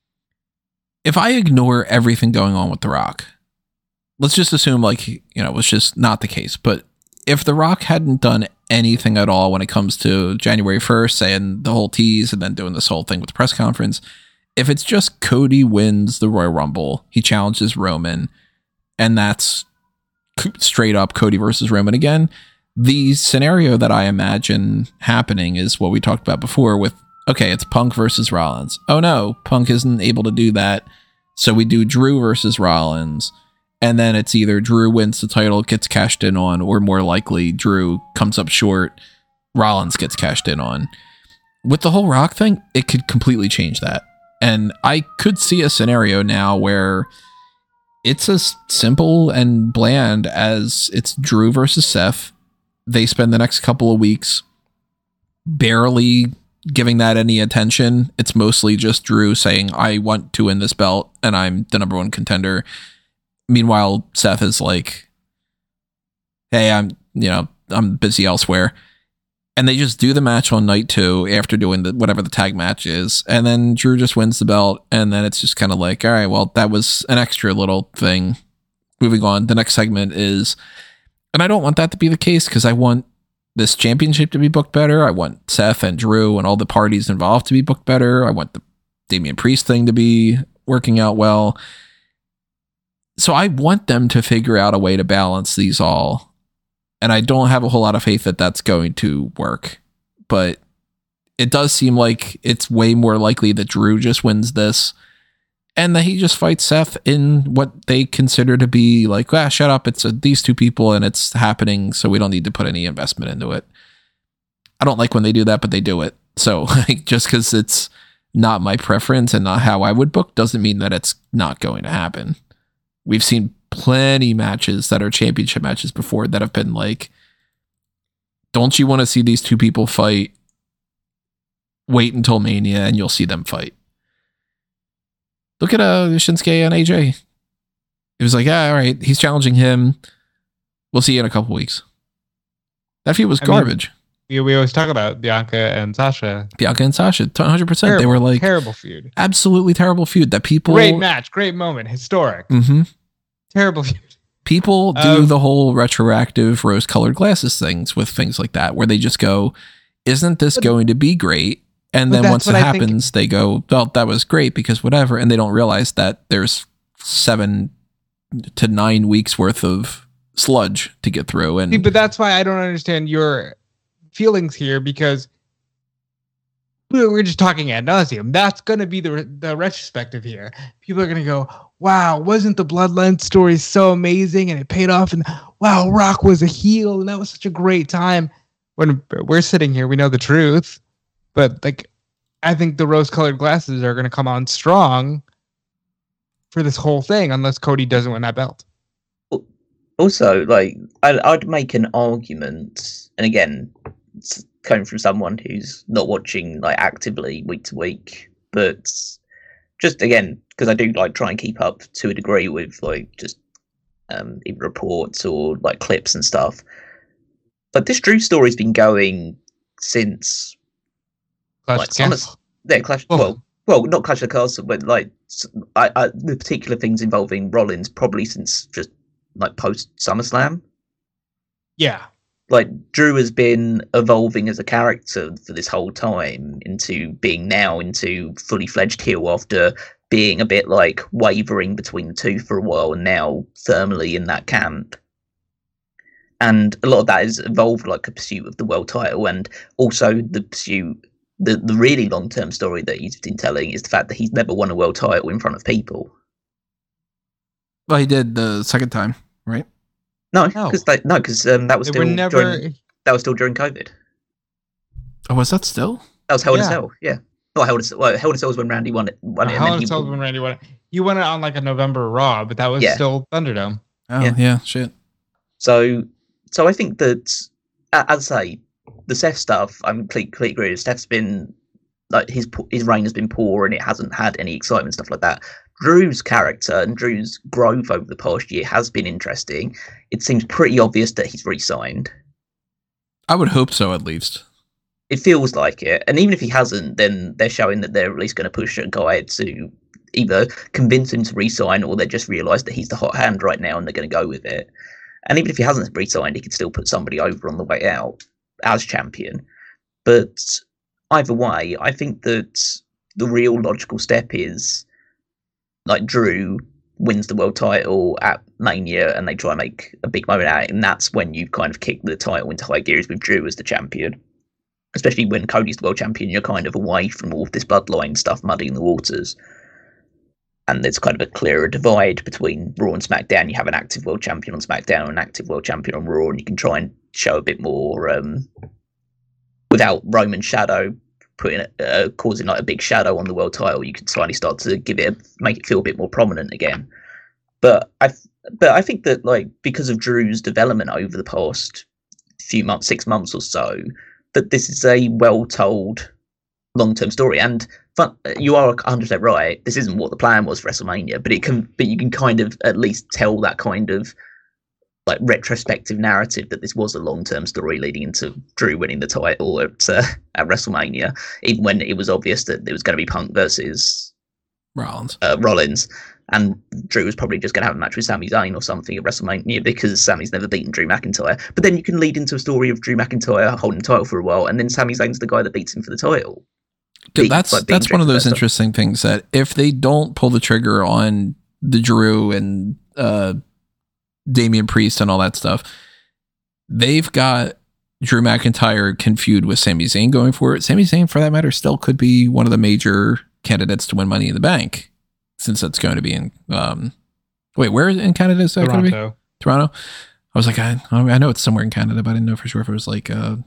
[SPEAKER 1] if I ignore everything going on with The Rock, let's just assume, like, you know, it was just not the case. But if The Rock hadn't done anything at all when it comes to January 1st, saying the whole tease and then doing this whole thing with the press conference, if it's just Cody wins the Royal Rumble, he challenges Roman, and that's straight up Cody versus Roman again, the scenario that I imagine happening is what we talked about before with, okay, it's Punk versus Rollins. Oh no, Punk isn't able to do that, so we do Drew versus Rollins. And then it's either Drew wins the title, gets cashed in on, or more likely Drew comes up short, Rollins gets cashed in on. With the whole Rock thing, it could completely change that. And I could see a scenario now where it's as simple and bland as it's Drew versus Seth. they spend the next couple of weeks barely giving that any attention. It's mostly just Drew saying, I want to win this belt and I'm the number one contender. Meanwhile, Seth is like, hey, I'm busy elsewhere. And they just do the match on night 2 after doing whatever the tag match is. And then Drew just wins the belt. And then it's just kind of like, all right, well, that was an extra little thing. Moving on. The next segment is, and I don't want that to be the case because I want this championship to be booked better. I want Seth and Drew and all the parties involved to be booked better. I want the Damian Priest thing to be working out well. So I want them to figure out a way to balance these all. And I don't have a whole lot of faith that that's going to work. But it does seem like it's way more likely that Drew just wins this and that he just fights Seth in what they consider to be like, shut up. It's these two people and it's happening. So we don't need to put any investment into it. I don't like when they do that, but they do it. So just because it's not my preference and not how I would book doesn't mean that it's not going to happen. We've seen plenty matches that are championship matches before that have been like, don't you want to see these two people fight? Wait until Mania and you'll see them fight. Look at Shinsuke and AJ. It was like, all right, he's challenging him. We'll see you in a couple weeks. That feud was garbage.
[SPEAKER 3] We always talk about Bianca and Sasha.
[SPEAKER 1] 100%. They were like
[SPEAKER 3] terrible feud.
[SPEAKER 1] Absolutely terrible feud. That people
[SPEAKER 3] great match, great moment, historic.
[SPEAKER 1] Mm-hmm.
[SPEAKER 3] Terrible feud.
[SPEAKER 1] People do the whole retroactive rose-colored glasses things with things like that, where they just go, "Isn't this going to be great?" And then once it happens, they go, "Well, that was great because whatever," and they don't realize that there's 7 to 9 weeks worth of sludge to get through. And
[SPEAKER 3] but that's why I don't understand your feelings here, because we're just talking ad nauseum. That's going to be the retrospective here. People are going to go, wow, wasn't the Bloodline story so amazing and it paid off? And wow, Rock was a heel and that was such a great time. When we're sitting here, we know the truth. But like, I think the rose-colored glasses are going to come on strong for this whole thing unless Cody doesn't win that belt.
[SPEAKER 2] Also, like, I'd make an argument, and again, it's coming from someone who's not watching like actively week to week, but just again, because I do like try and keep up to a degree with like just even reports or like clips and stuff. But this Drew story's been going since
[SPEAKER 3] Clash
[SPEAKER 2] Clash. Well, not Clash of the Castle, but like the particular things involving Rollins probably since just like post SummerSlam.
[SPEAKER 3] Yeah.
[SPEAKER 2] Like Drew has been evolving as a character for this whole time into being now into fully fledged heel after being a bit like wavering between the two for a while and now firmly in that camp. And a lot of that has evolved like a pursuit of the world title, and also the pursuit, the really long-term story that he's been telling is the fact that he's never won a world title in front of people.
[SPEAKER 1] Well, he did the second time, right?
[SPEAKER 2] No, because that was still that was still during COVID.
[SPEAKER 1] Oh, was that still?
[SPEAKER 2] That was Hell in a Cell, yeah. Not Hell in a Cell. Well, Hell in a Cell was when Randy won it.
[SPEAKER 3] Hell in a Cell was when Randy won it. He won it on like a November Raw, but that was still Thunderdome.
[SPEAKER 1] Oh, yeah, shit.
[SPEAKER 2] So I think that, as I say, the Seth stuff, I'm completely agree. Steph's been like his reign has been poor and it hasn't had any excitement, stuff like that. Drew's character and Drew's growth over the past year has been interesting. It seems pretty obvious that he's re-signed.
[SPEAKER 1] I would hope so, at least.
[SPEAKER 2] It feels like it. And even if he hasn't, then they're showing that they're at least going to push a guy to either convince him to re-sign or they just realise that he's the hot hand right now and they're going to go with it. And even if he hasn't re-signed, he could still put somebody over on the way out as champion. But either way, I think that the real logical step is like Drew wins the world title at Mania and they try and make a big moment out of it, and that's when you kind of kick the title into high gears with Drew as the champion. Especially when Cody's the world champion, you're kind of away from all of this bloodline stuff muddying the waters. And there's kind of a clearer divide between Raw and SmackDown. You have an active world champion on SmackDown and an active world champion on Raw, and you can try and show a bit more without Roman shadow causing like a big shadow on the world title. You can slightly start to make it feel a bit more prominent again. But I think that like because of Drew's development over the past few months, 6 months or so, that this is a well-told long-term story. And you are 100% right. This isn't what the plan was for WrestleMania, but you can kind of at least tell that kind of like retrospective narrative that this was a long-term story leading into Drew winning the title at WrestleMania, even when it was obvious that it was going to be Punk versus Rollins, and Drew was probably just going to have a match with Sami Zayn or something at WrestleMania because Sami's never beaten Drew McIntyre. But then you can lead into a story of Drew McIntyre holding the title for a while, and then Sami Zayn's the guy that beats him for the title.
[SPEAKER 1] That's one of those interesting things that if they don't pull the trigger on the Drew and Damian Priest and all that stuff, they've got Drew McIntyre confused with Sami Zayn going for it. Sami Zayn, for that matter, still could be one of the major candidates to win Money in the Bank, since that's going to be in where in Canada is that going to be? Toronto. I was like, I know it's somewhere in Canada, but I didn't know for sure if it was like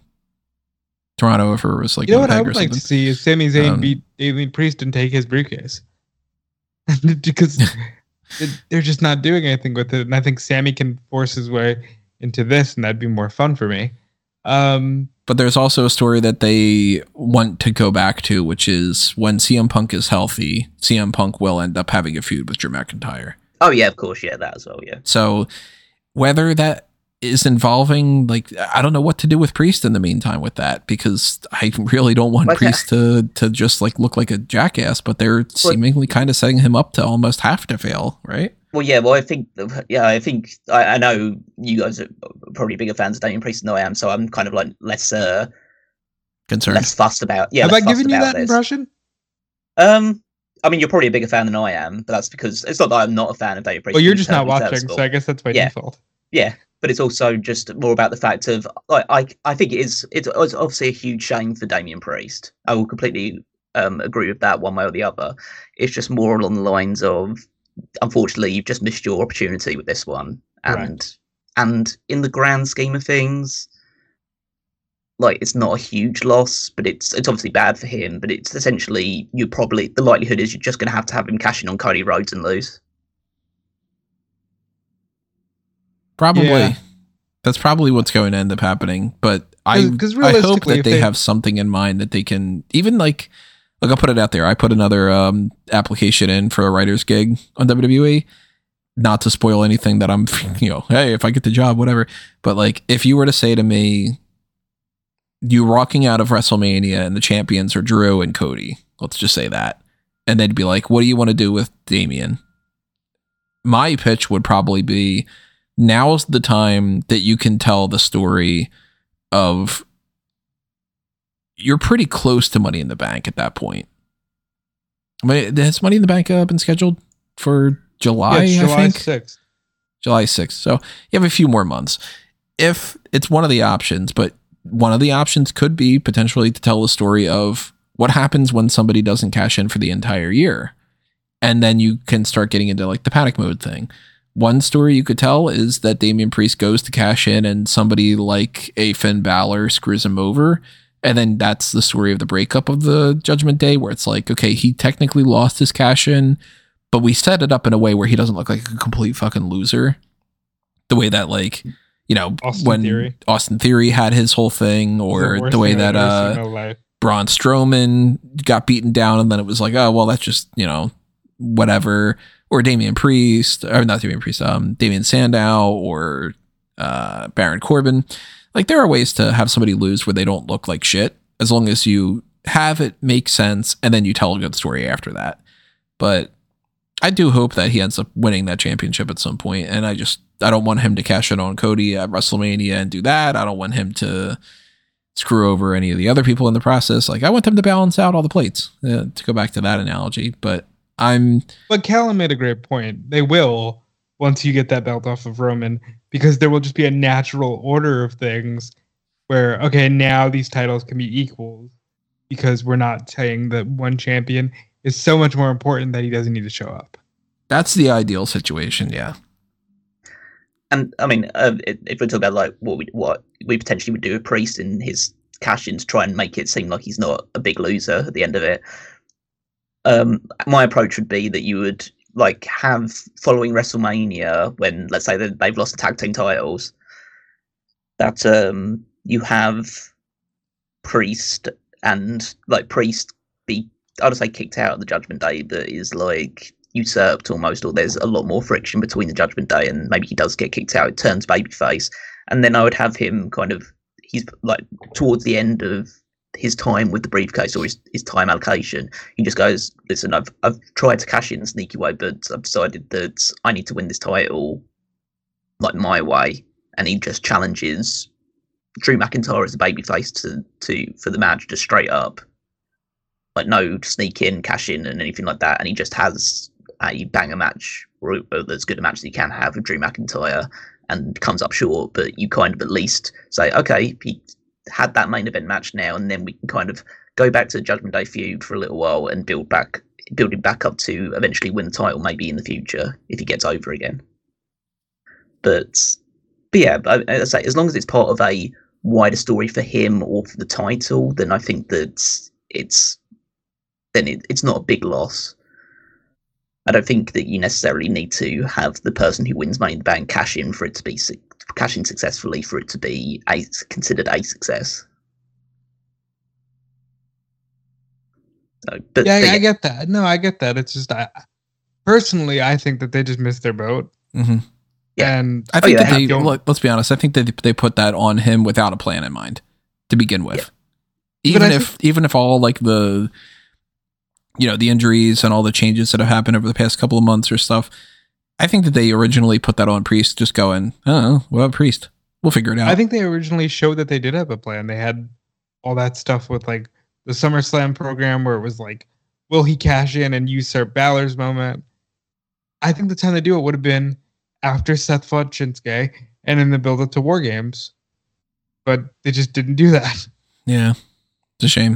[SPEAKER 1] Toronto, if it was like,
[SPEAKER 3] you know what I would like to see is Sami Zayn beat Damian Priest and take his briefcase because they're just not doing anything with it, and I think Sami can force his way into this, and that'd be more fun for me.
[SPEAKER 1] But there's also a story that they want to go back to, which is when CM Punk is healthy, CM Punk will end up having a feud with Drew McIntyre.
[SPEAKER 2] Oh yeah, of course, yeah, that as well, yeah.
[SPEAKER 1] So whether that is involving, like, I don't know what to do with Priest in the meantime with that, because I really don't want Priest to just like look like a jackass, but they're seemingly kind of setting him up to almost have to fail, right?
[SPEAKER 2] Well, yeah, well, I know you guys are probably bigger fans of Damian Priest than I am, so I'm kind of like less
[SPEAKER 1] concerned,
[SPEAKER 2] less fussed about. Yeah,
[SPEAKER 3] have I given you that impression?
[SPEAKER 2] I mean, you're probably a bigger fan than I am, but that's because it's not that I'm not a fan of Damian Priest.
[SPEAKER 3] Well, you're just not watching, so I guess that's by default.
[SPEAKER 2] Yeah, but it's also just more about the fact of like I think it's obviously a huge shame for Damian Priest. I will completely agree with that one way or the other. It's just more along the lines of, unfortunately, you've just missed your opportunity with this one, and in the grand scheme of things, like, it's not a huge loss, but it's obviously bad for him. But it's essentially, the likelihood is you're just going to have him cash in on Cody Rhodes and lose.
[SPEAKER 1] Probably. Yeah. That's probably what's going to end up happening. But I hope that they have something in mind that they can, even like I'll put it out there. I put another application in for a writer's gig on WWE. Not to spoil anything that I'm, hey, if I get the job, whatever. But like, if you were to say to me, you walking out of WrestleMania and the champions are Drew and Cody, let's just say that, and they'd be like, what do you want to do with Damian? My pitch would probably be, now's the time that you can tell the story of, you're pretty close to Money in the Bank at that point. I mean, has Money in the Bank been scheduled for July?
[SPEAKER 3] Yeah, July 6th.
[SPEAKER 1] July 6th. So you have a few more months. If it's one of the options, but one of the options could be potentially to tell the story of what happens when somebody doesn't cash in for the entire year. And then you can start getting into like the panic mode thing. One story you could tell is that Damian Priest goes to cash in and somebody like a Finn Balor screws him over. And then that's the story of the breakup of the Judgment Day, where it's like, okay, he technically lost his cash in, but we set it up in a way where he doesn't look like a complete fucking loser. The way that, like, Austin Theory had his whole thing, or the way that Braun Strowman got beaten down, and then it was like, oh, well, that's just, whatever. Or Damian Sandow, or Baron Corbin. Like, there are ways to have somebody lose where they don't look like shit, as long as you have it make sense, and then you tell a good story after that. But I do hope that he ends up winning that championship at some point, and I don't want him to cash in on Cody at WrestleMania and do that. I don't want him to screw over any of the other people in the process. Like, I want them to balance out all the plates, to go back to that analogy. But
[SPEAKER 3] Callum made a great point. They will, once you get that belt off of Roman, because there will just be a natural order of things where, okay, now these titles can be equals, because we're not saying that one champion is so much more important that he doesn't need to show up.
[SPEAKER 1] That's the ideal situation, yeah.
[SPEAKER 2] And I mean, if we're talking about like what we potentially would do with Priest in his cash-in to try and make it seem like he's not a big loser at the end of it, my approach would be that you would like have, following WrestleMania, when let's say that they've lost the tag team titles, that you have Priest and like Priest be, I would say, kicked out of the Judgment Day, that is like usurped almost, or there's a lot more friction between the Judgment Day, and maybe he does get kicked out, it turns babyface, and then I would have him kind of, he's like towards the end of his time with the briefcase, or his time allocation, he just goes, listen, I've tried to cash in in a sneaky way, but I've decided that I need to win this title like my way, and he just challenges Drew McIntyre as a babyface to for the match, just straight up, like no sneak in, cash in, and anything like that, and he just has a banger match, or as good a match as he can have with Drew McIntyre, and comes up short, but you kind of at least say, okay, he had that main event match now, and then we can kind of go back to the Judgment Day feud for a little while and build him back up to eventually win the title, maybe in the future if he gets over again. But yeah, I say, as long as it's part of a wider story for him or for the title, then I think that it's not a big loss. I don't think that you necessarily need to have the person who wins Money in the Bank cash in for it to be cash in successfully for it to be considered a success. So, but
[SPEAKER 3] I get that. No, I get that. It's just, personally, I think that they just missed their boat.
[SPEAKER 1] Mm-hmm.
[SPEAKER 3] Yeah. And
[SPEAKER 1] I think let's be honest, I think that they put that on him without a plan in mind to begin with. Yeah. Even if all like the injuries and all the changes that have happened over the past couple of months or stuff, I think that they originally put that on Priest, just going, oh, what about Priest? We'll figure it out.
[SPEAKER 3] I think they originally showed that they did have a plan. They had all that stuff with like the SummerSlam program where it was like, will he cash in and usurp Balor's moment? I think the time to do it would have been after Seth fought Shinsuke and in the build-up to War Games. But they just didn't do that.
[SPEAKER 1] Yeah, it's a shame.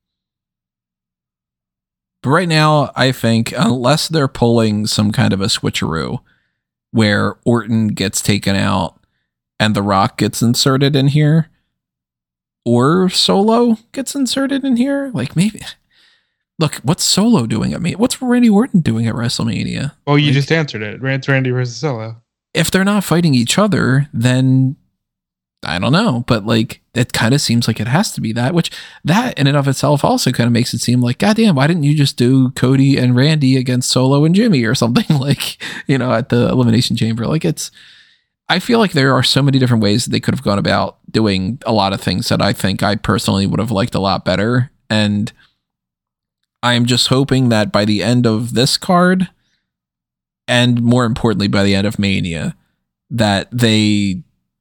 [SPEAKER 1] But right now, I think, unless they're pulling some kind of a switcheroo where Orton gets taken out and The Rock gets inserted in here, or Solo gets inserted in here, like maybe... Look, what's Solo doing at me? What's Randy Orton doing at WrestleMania?
[SPEAKER 3] Well, you just answered it. It's Randy versus Solo.
[SPEAKER 1] If they're not fighting each other, then I don't know. But like, it kind of seems like it has to be that, which that in and of itself also kind of makes it seem like, goddamn, why didn't you just do Cody and Randy against Solo and Jimmy or something like, at the Elimination Chamber? Like I feel like there are so many different ways that they could have gone about doing a lot of things that I think I personally would have liked a lot better. And I'm just hoping that by the end of this card, and more importantly, by the end of Mania, that there's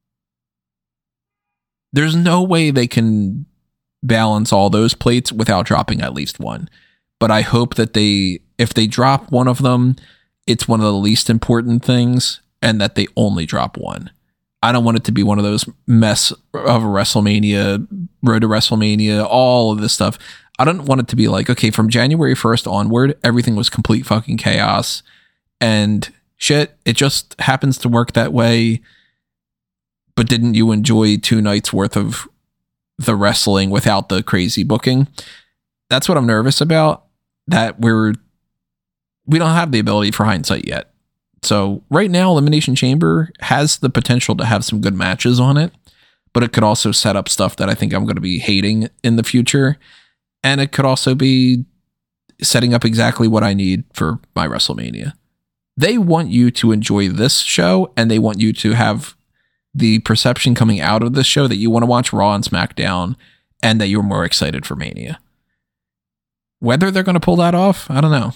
[SPEAKER 1] no way they can balance all those plates without dropping at least one. But I hope that if they drop one of them, it's one of the least important things, and that they only drop one. I don't want it to be one of those mess of a WrestleMania, Road to WrestleMania, all of this stuff. I don't want it to be like, okay, from January 1st onward, everything was complete fucking chaos and shit. It just happens to work that way. But didn't you enjoy 2 nights worth of the wrestling without the crazy booking? That's what I'm nervous about, that we don't have the ability for hindsight yet. So right now, Elimination Chamber has the potential to have some good matches on it, but it could also set up stuff that I think I'm going to be hating in the future. And it could also be setting up exactly what I need for my WrestleMania. They want you to enjoy this show, and they want you to have the perception coming out of this show that you want to watch Raw and SmackDown, and that you're more excited for Mania. Whether they're going to pull that off, I don't know.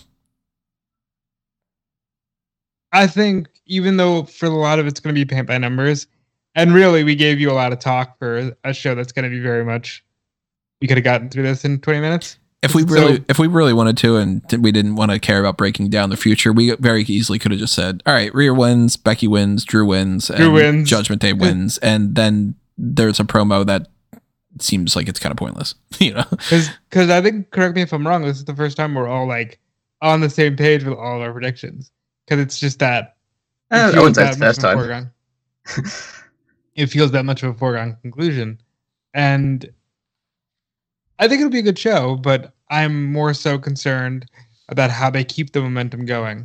[SPEAKER 3] I think even though for a lot of it's going to be paint by numbers, and really we gave you a lot of talk for a show that's going to be very much, we could have gotten through this in 20 minutes.
[SPEAKER 1] If we really wanted to, and we didn't want to care about breaking down the future, we very easily could have just said, all right, Rhea wins, Becky wins, Drew wins, and Judgment Day wins. And then there's a promo that seems like it's kind of pointless,
[SPEAKER 3] Because I think, correct me if I'm wrong, this is the first time we're all like on the same page with all our predictions. Because it's just that.
[SPEAKER 2] I wouldn't say it's the first time.
[SPEAKER 3] It feels that much of a foregone conclusion. And I think it'll be a good show, but I'm more so concerned about how they keep the momentum going.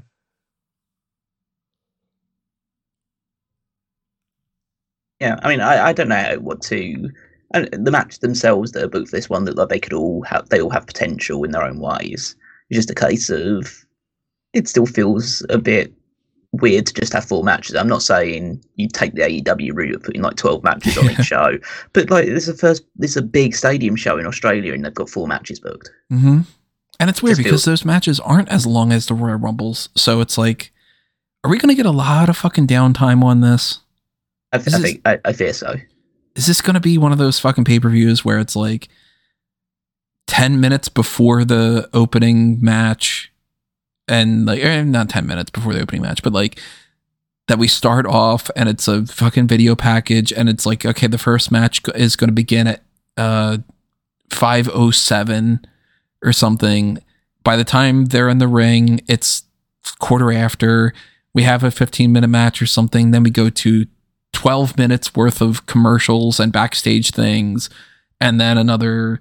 [SPEAKER 2] Yeah, I mean, I don't know what to And the match themselves that are booked for this one look like they all have potential in their own ways. It's just a case of it still feels a bit weird to just have 4 matches. I'm not saying you take the AEW route of putting like 12 matches on each show, but like this is a big stadium show in Australia and they've got 4 matches booked.
[SPEAKER 1] Mm-hmm. And it's weird because those matches aren't as long as the Royal Rumbles. So it's like, are we going to get a lot of fucking downtime on this?
[SPEAKER 2] I fear so.
[SPEAKER 1] Is this going to be one of those fucking pay-per-views where it's like 10 minutes before the opening match and like, not 10 minutes before the opening match, but like that we start off and it's a fucking video package and it's like, okay, the first match is going to begin at 5:07 or something. By the time they're in the ring, it's quarter after. We have a 15-minute match or something. Then we go to 12 minutes worth of commercials and backstage things, and then another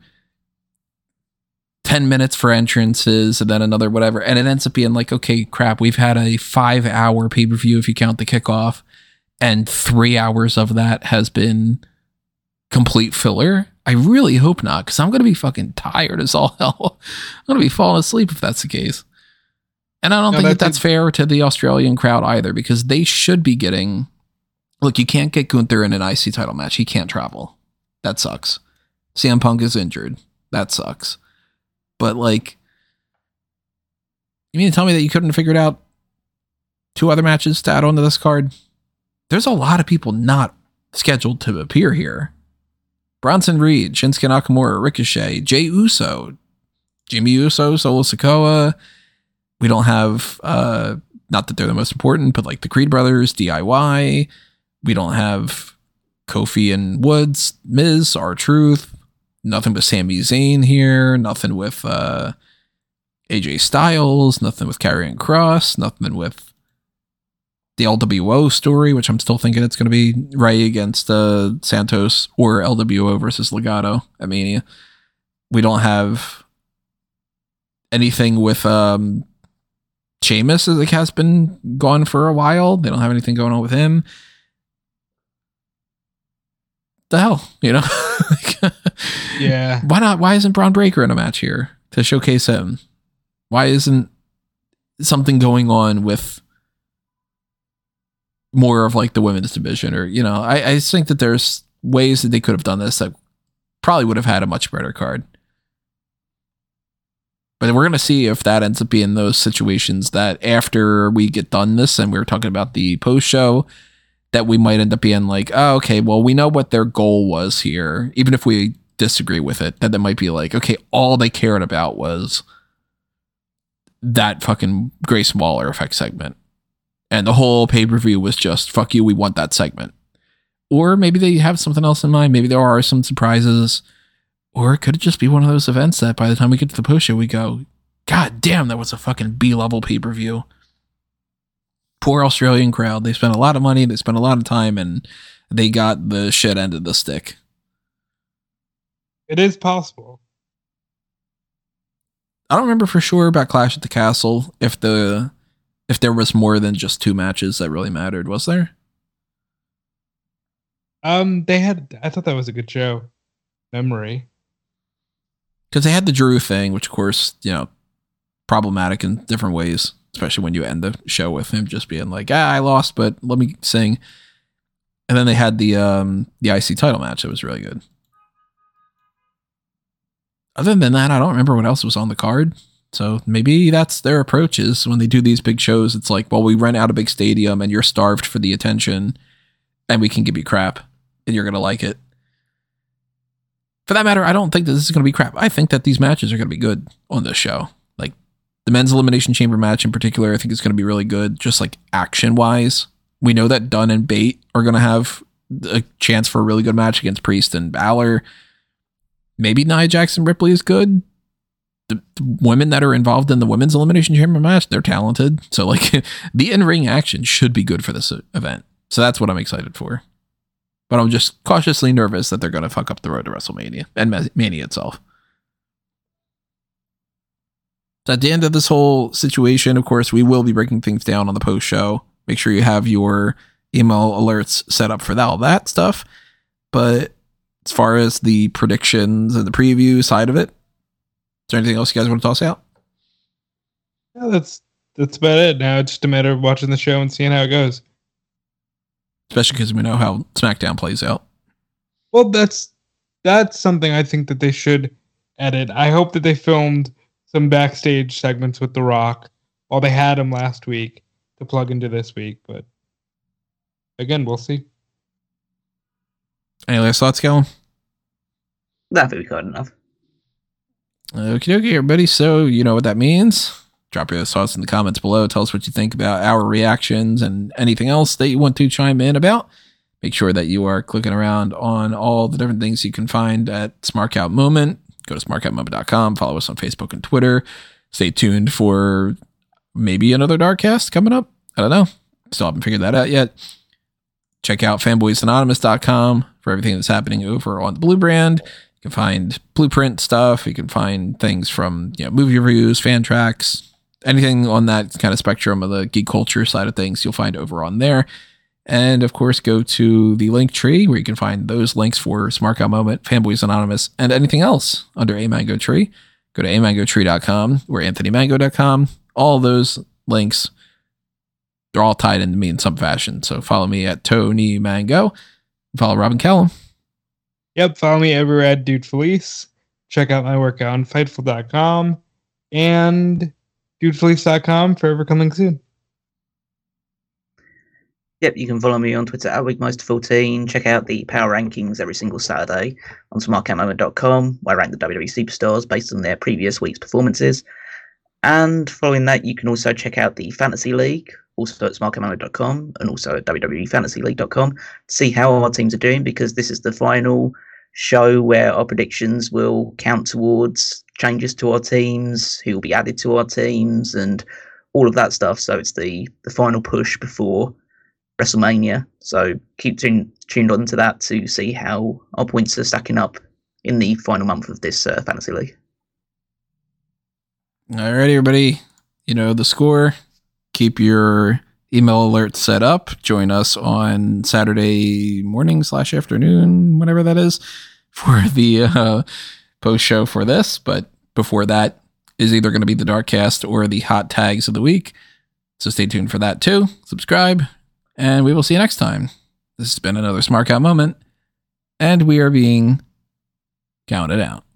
[SPEAKER 1] 10 minutes for entrances, and then another whatever. And it ends up being like, okay, crap, we've had a 5-hour pay-per-view if you count the kickoff, and 3 hours of that has been complete filler. I really hope not, because I'm going to be fucking tired as all hell. I'm going to be falling asleep if that's the case. And I don't think that's fair to the Australian crowd either, because they should be getting... Look, you can't get Gunther in an IC title match. He can't travel. That sucks. CM Punk is injured. That sucks. But like, you mean to tell me that you couldn't have figured out 2 other matches to add onto this card? There's a lot of people not scheduled to appear here. Bronson Reed, Shinsuke Nakamura, Ricochet, Jey Uso, Jimmy Uso, Solo Sikoa. We don't have, not that they're the most important, but like the Creed Brothers, DIY. We don't have Kofi and Woods, Miz, R-Truth. Nothing with Sami Zayn here. Nothing with AJ Styles. Nothing with Karrion Kross. Nothing with the LWO story, which I'm still thinking it's going to be Ray against Santos or LWO versus Legado at Mania. We don't have anything with Sheamus, as it has been gone for a while. They don't have anything going on with him. The hell, you know?
[SPEAKER 3] Yeah.
[SPEAKER 1] Why not? Why isn't Braun Breaker in a match here to showcase him? Why isn't something going on with more of like the women's division? Or, you know, I just think that there's ways that they could have done this that probably would have had a much better card. But we're going to see if that ends up being those situations that after we get done this, and we were talking about the post show, that we might end up being like, oh, okay, well, we know what their goal was here. Even if we disagree with it, that might be like, okay, all they cared about was that fucking Grace Waller effect segment. And the whole pay-per-view was just, fuck you, we want that segment. Or maybe they have something else in mind. Maybe there are some surprises. Or it could just be one of those events that by the time we get to the post show, we go, God damn, that was a fucking B-level pay-per-view. Poor Australian crowd. They spent a lot of money, they spent a lot of time, and they got the shit end of the stick.
[SPEAKER 3] It is possible.
[SPEAKER 1] I don't remember for sure about Clash at the Castle if there was more than just 2 matches that really mattered. Was there?
[SPEAKER 3] I thought that was a good show. Memory.
[SPEAKER 1] Because they had the Drew thing, which of course, you know, problematic in different ways, especially when you end the show with him just being like, I lost, but let me sing. And then they had the IC title match that was really good. Other than that, I don't remember what else was on the card. So maybe that's their approach is when they do these big shows, it's like, well, we rent out a big stadium and you're starved for the attention and we can give you crap and you're going to like it. For that matter, I don't think that this is going to be crap. I think that these matches are going to be good on this show. Like the men's elimination chamber match in particular, I think is going to be really good. Just like action wise, we know that Dunn and Bate are going to have a chance for a really good match against Priest and Balor. Maybe Nia Jackson Ripley is good. The women that are involved in the women's elimination chamber match, they're talented. So like the in-ring action should be good for this event. So that's what I'm excited for. But I'm just cautiously nervous that they're going to fuck up the road to WrestleMania and Mania itself. So at the end of this whole situation, of course, we will be breaking things down on the post show. Make sure you have your email alerts set up for all that stuff. But as far as the predictions and the preview side of it. Is there anything else you guys want to toss out?
[SPEAKER 3] Yeah, that's about it. Now it's just a matter of watching the show and seeing how it goes.
[SPEAKER 1] Especially because we know how SmackDown plays out.
[SPEAKER 3] Well, that's something I think that they should edit. I hope that they filmed some backstage segments with The Rock while they had him last week to plug into this week. But again, we'll see.
[SPEAKER 1] Any last thoughts, Callum?
[SPEAKER 2] That'd be good enough.
[SPEAKER 1] Okie dokie, everybody. So you know what that means. Drop your thoughts in the comments below. Tell us what you think about our reactions and anything else that you want to chime in about. Make sure that you are clicking around on all the different things you can find at SmartCout Moment. Go to smartcoutmoment.com. Follow us on Facebook and Twitter. Stay tuned for maybe another Darkcast coming up. I don't know. Still haven't figured that out yet. Check out fanboysanonymous.com for everything that's happening over on the Blue brand. You can find Blueprint stuff. You can find things from movie reviews, fan tracks, anything on that kind of spectrum of the geek culture side of things, you'll find over on there. And of course, go to the link tree where you can find those links for SmartCout Moment, Fanboys Anonymous, and anything else under A Mango Tree. Go to amangotree.com or anthonymango.com. All those links, they're all tied into me in some fashion. So follow me at Tony Mango. Follow Robin Callum.
[SPEAKER 3] Yep, follow me everywhere at Dude Felice. Check out my work on Fightful.com and DudeFelice.com, forever coming soon.
[SPEAKER 2] Yep, you can follow me on Twitter at Wigmeister14. Check out the Power Rankings every single Saturday on smartcatmoment.com, where I rank the WWE superstars based on their previous week's performances. And following that, you can also check out the Fantasy League, also at smartcatmoment.com and also at WWEFantasyLeague.com to see how our teams are doing, because this is the final show where our predictions will count towards changes to our teams, who will be added to our teams, and all of that stuff. So it's the final push before WrestleMania. So keep tuned on to that to see how our points are stacking up in the final month of this Fantasy League.
[SPEAKER 1] All right, everybody. You know the score. Keep your email alerts set up. Join us on Saturday morning / afternoon, whatever that is, for the post show for this. But before that is either going to be the Darkcast or the hot tags of the week. So stay tuned for that too. Subscribe, and we will see you next time. This has been another SmartCout Moment, and we are being counted out.